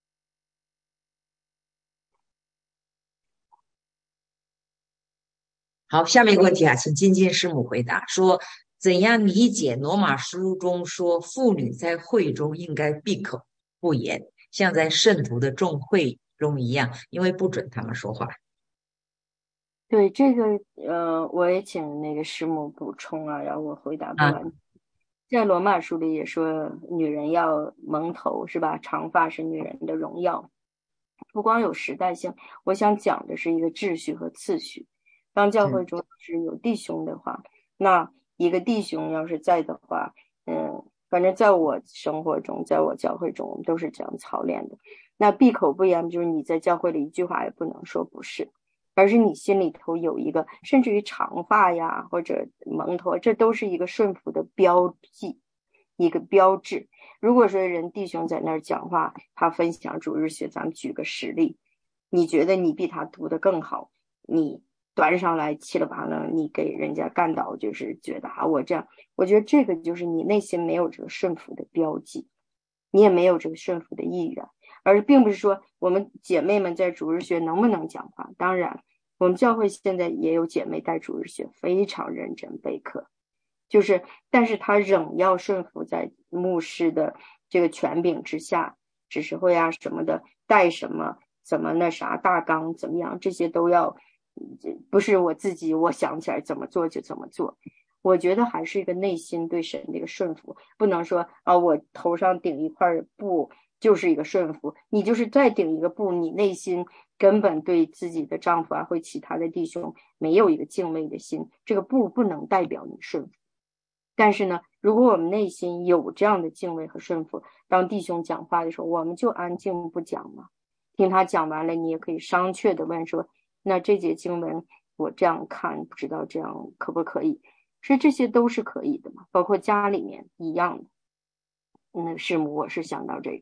好，下面一个问题啊，请金金师母回答说，怎样理解罗马书中说妇女在会中应该闭口不言，像在圣徒的众会中一样，因为不准他们说话。 对这个，我也请那个师母补充啊，然后我回答不啊， 完。在罗马书里也说，女人要蒙头，是吧？长发是女人的荣耀。不光有时代性，我想讲的是一个秩序和次序。当教会中是有弟兄的话，那一个弟兄要是在的话，反正在我生活中，在我教会中，我们都是这样操练的。那闭口不言，就是你在教会里一句话也不能说不是，而是你心里头有一个，甚至于长发呀或者蒙头，这都是一个顺服的标记，一个标志。如果说人弟兄在那儿讲话，他分享主日学，咱们举个实例，你觉得你比他读得更好，你端上来七了八了，你给人家干倒，就是觉得我这样，我觉得这个就是你内心没有这个顺服的标记，你也没有这个顺服的意愿，而并不是说我们姐妹们在主日学能不能讲话，当然我们教会现在也有姐妹带主日学，非常认真备课，就是但是她仍要顺服在牧师的这个权柄之下，指示会啊什么的，带什么怎么那啥大纲怎么样，这些都要，不是我自己我想起来怎么做就怎么做。我觉得还是一个内心对神的一个顺服，不能说我头上顶一块布就是一个顺服，你就是再顶一个布，你内心根本对自己的丈夫啊或其他的弟兄没有一个敬畏的心，这个布不能代表你顺服。但是呢，如果我们内心有这样的敬畏和顺服，当弟兄讲话的时候，我们就安静不讲嘛，听他讲完了，你也可以商榷的问说，那这节经文我这样看，不知道这样可不可以？所以这些都是可以的嘛，包括家里面一样的。师母，我是想到这个。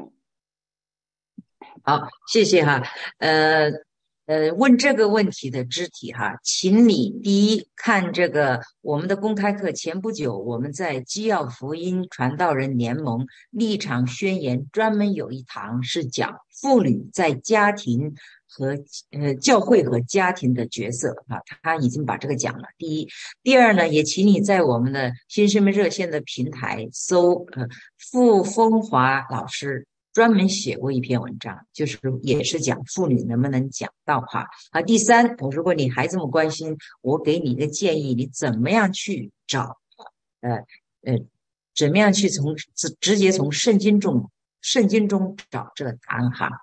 好，谢谢哈。问这个问题的肢体哈，请你第一看这个我们的公开课。前不久我们在基要福音传道人联盟立场宣言专门有一堂是讲妇女在家庭和教会和家庭的角色啊，他已经把这个讲了。第一，第二呢，也请你在我们的新生命热线的平台搜傅风华老师专门写过一篇文章，就是也是讲妇女能不能讲道哈。啊，第三，如果你还这么关心，我给你一个建议，你怎么样去找呃呃，怎么样去直接从圣经中找这个答案哈。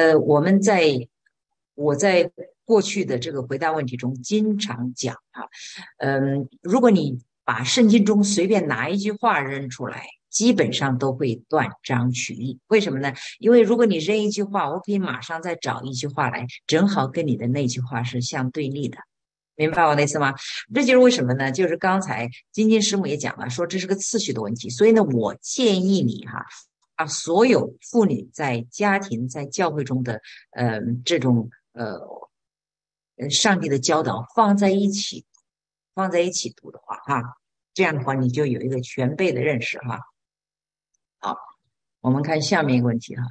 我在过去的这个回答问题中经常讲哈，如果你把圣经中随便拿一句话扔出来，基本上都会断章取义。为什么呢？因为如果你扔一句话，我可以马上再找一句话来，正好跟你的那句话是相对立的。明白我的意思吗？这就是为什么呢？就是刚才金金师母也讲了，说这是个次序的问题。所以呢，我建议你哈，把所有妇女在家庭、在教会中的这种上帝的教导放在一起读的话哈，这样的话你就有一个全备的认识哈。好，我们看下面一个问题哈。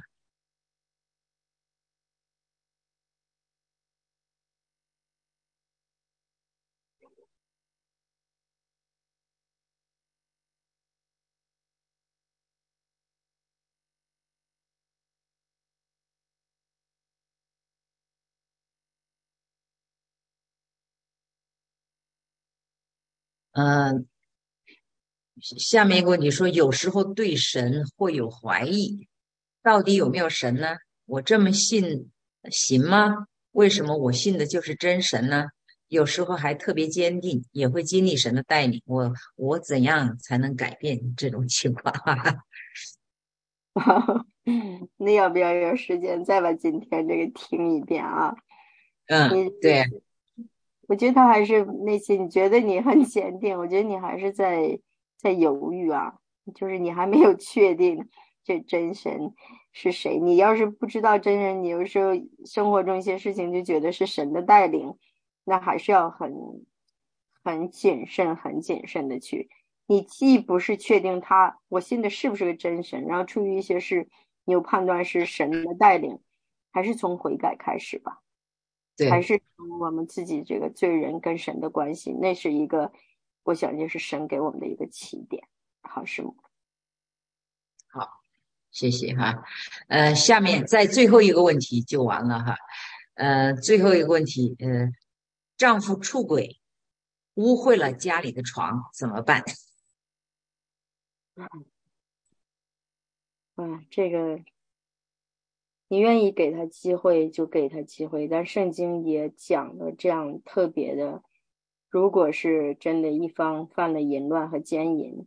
下面一个问题说，有时候对神会有怀疑，到底有没有神呢？我这么信行吗？为什么我信的就是真神呢？有时候还特别坚定，也会经历神的带领。我怎样才能改变这种情况？ 那要不要有时间再把今天这个听一遍啊？ 嗯， 你对， 我觉得他还是那些，你觉得你很坚定，我觉得你还是在犹豫啊，就是你还没有确定这真神是谁。你要是不知道真神，你有时候生活中一些事情就觉得是神的带领，那还是要很谨慎、很谨慎的去。你既不是确定他，我信的是不是个真神，然后出于一些事，你有判断是神的带领，还是从悔改开始吧。还对， 是从我们自己这个罪人跟神的关系，那是一个，我想就是神给我们的一个起点，好，是吗？ 好，谢谢哈。下面再最后一个问题就完了哈。最后一个问题，丈夫出轨，污秽了家里的床，怎么办？ 这个你愿意给他机会就给他机会，但圣经也讲了这样特别的，如果是真的一方犯了淫乱和奸淫，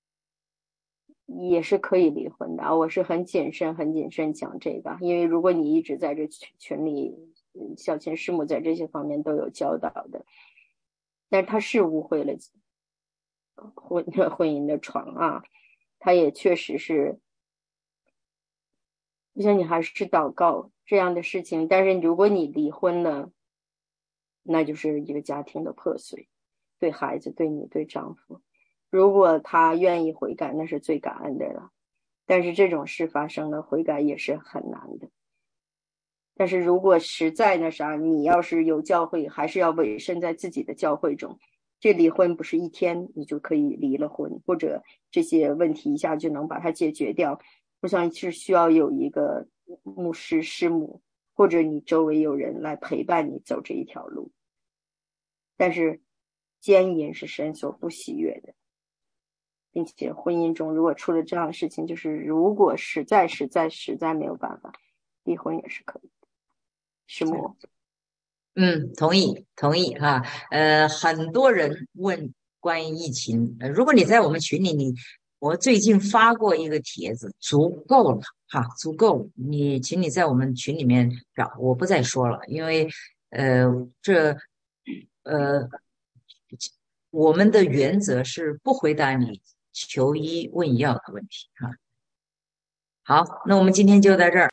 也是可以离婚的啊。我是很谨慎、很谨慎讲这个，因为如果你一直在这群里，小琴师母在这些方面都有教导的，但是他是误会了婚姻的床啊，他也确实是，我想你还是祷告这样的事情。但是如果你离婚了，那就是一个家庭的破碎，对孩子、对你、对丈夫。如果他愿意悔改，那是最感恩的了。但是这种事发生了，悔改也是很难的。但是如果实在那啥，你要是有教会，还是要委身在自己的教会中。这离婚不是一天你就可以离了婚，或者这些问题一下就能把它解决掉。我想是需要有一个牧师、师母，或者你周围有人来陪伴你走这一条路。但是奸淫是神所不喜悦的，并且婚姻中如果出了这样的事情，就是如果实在没有办法，离婚也是可以的，师母。 嗯，同意哈。很多人问关于疫情，如果你在我们群里，我最近发过一个帖子，足够了哈，足够了。请你在我们群里面找，我不再说了，因为呃，这呃，我们的原则是不回答你求医问药的问题哈。好，那我们今天就到这儿。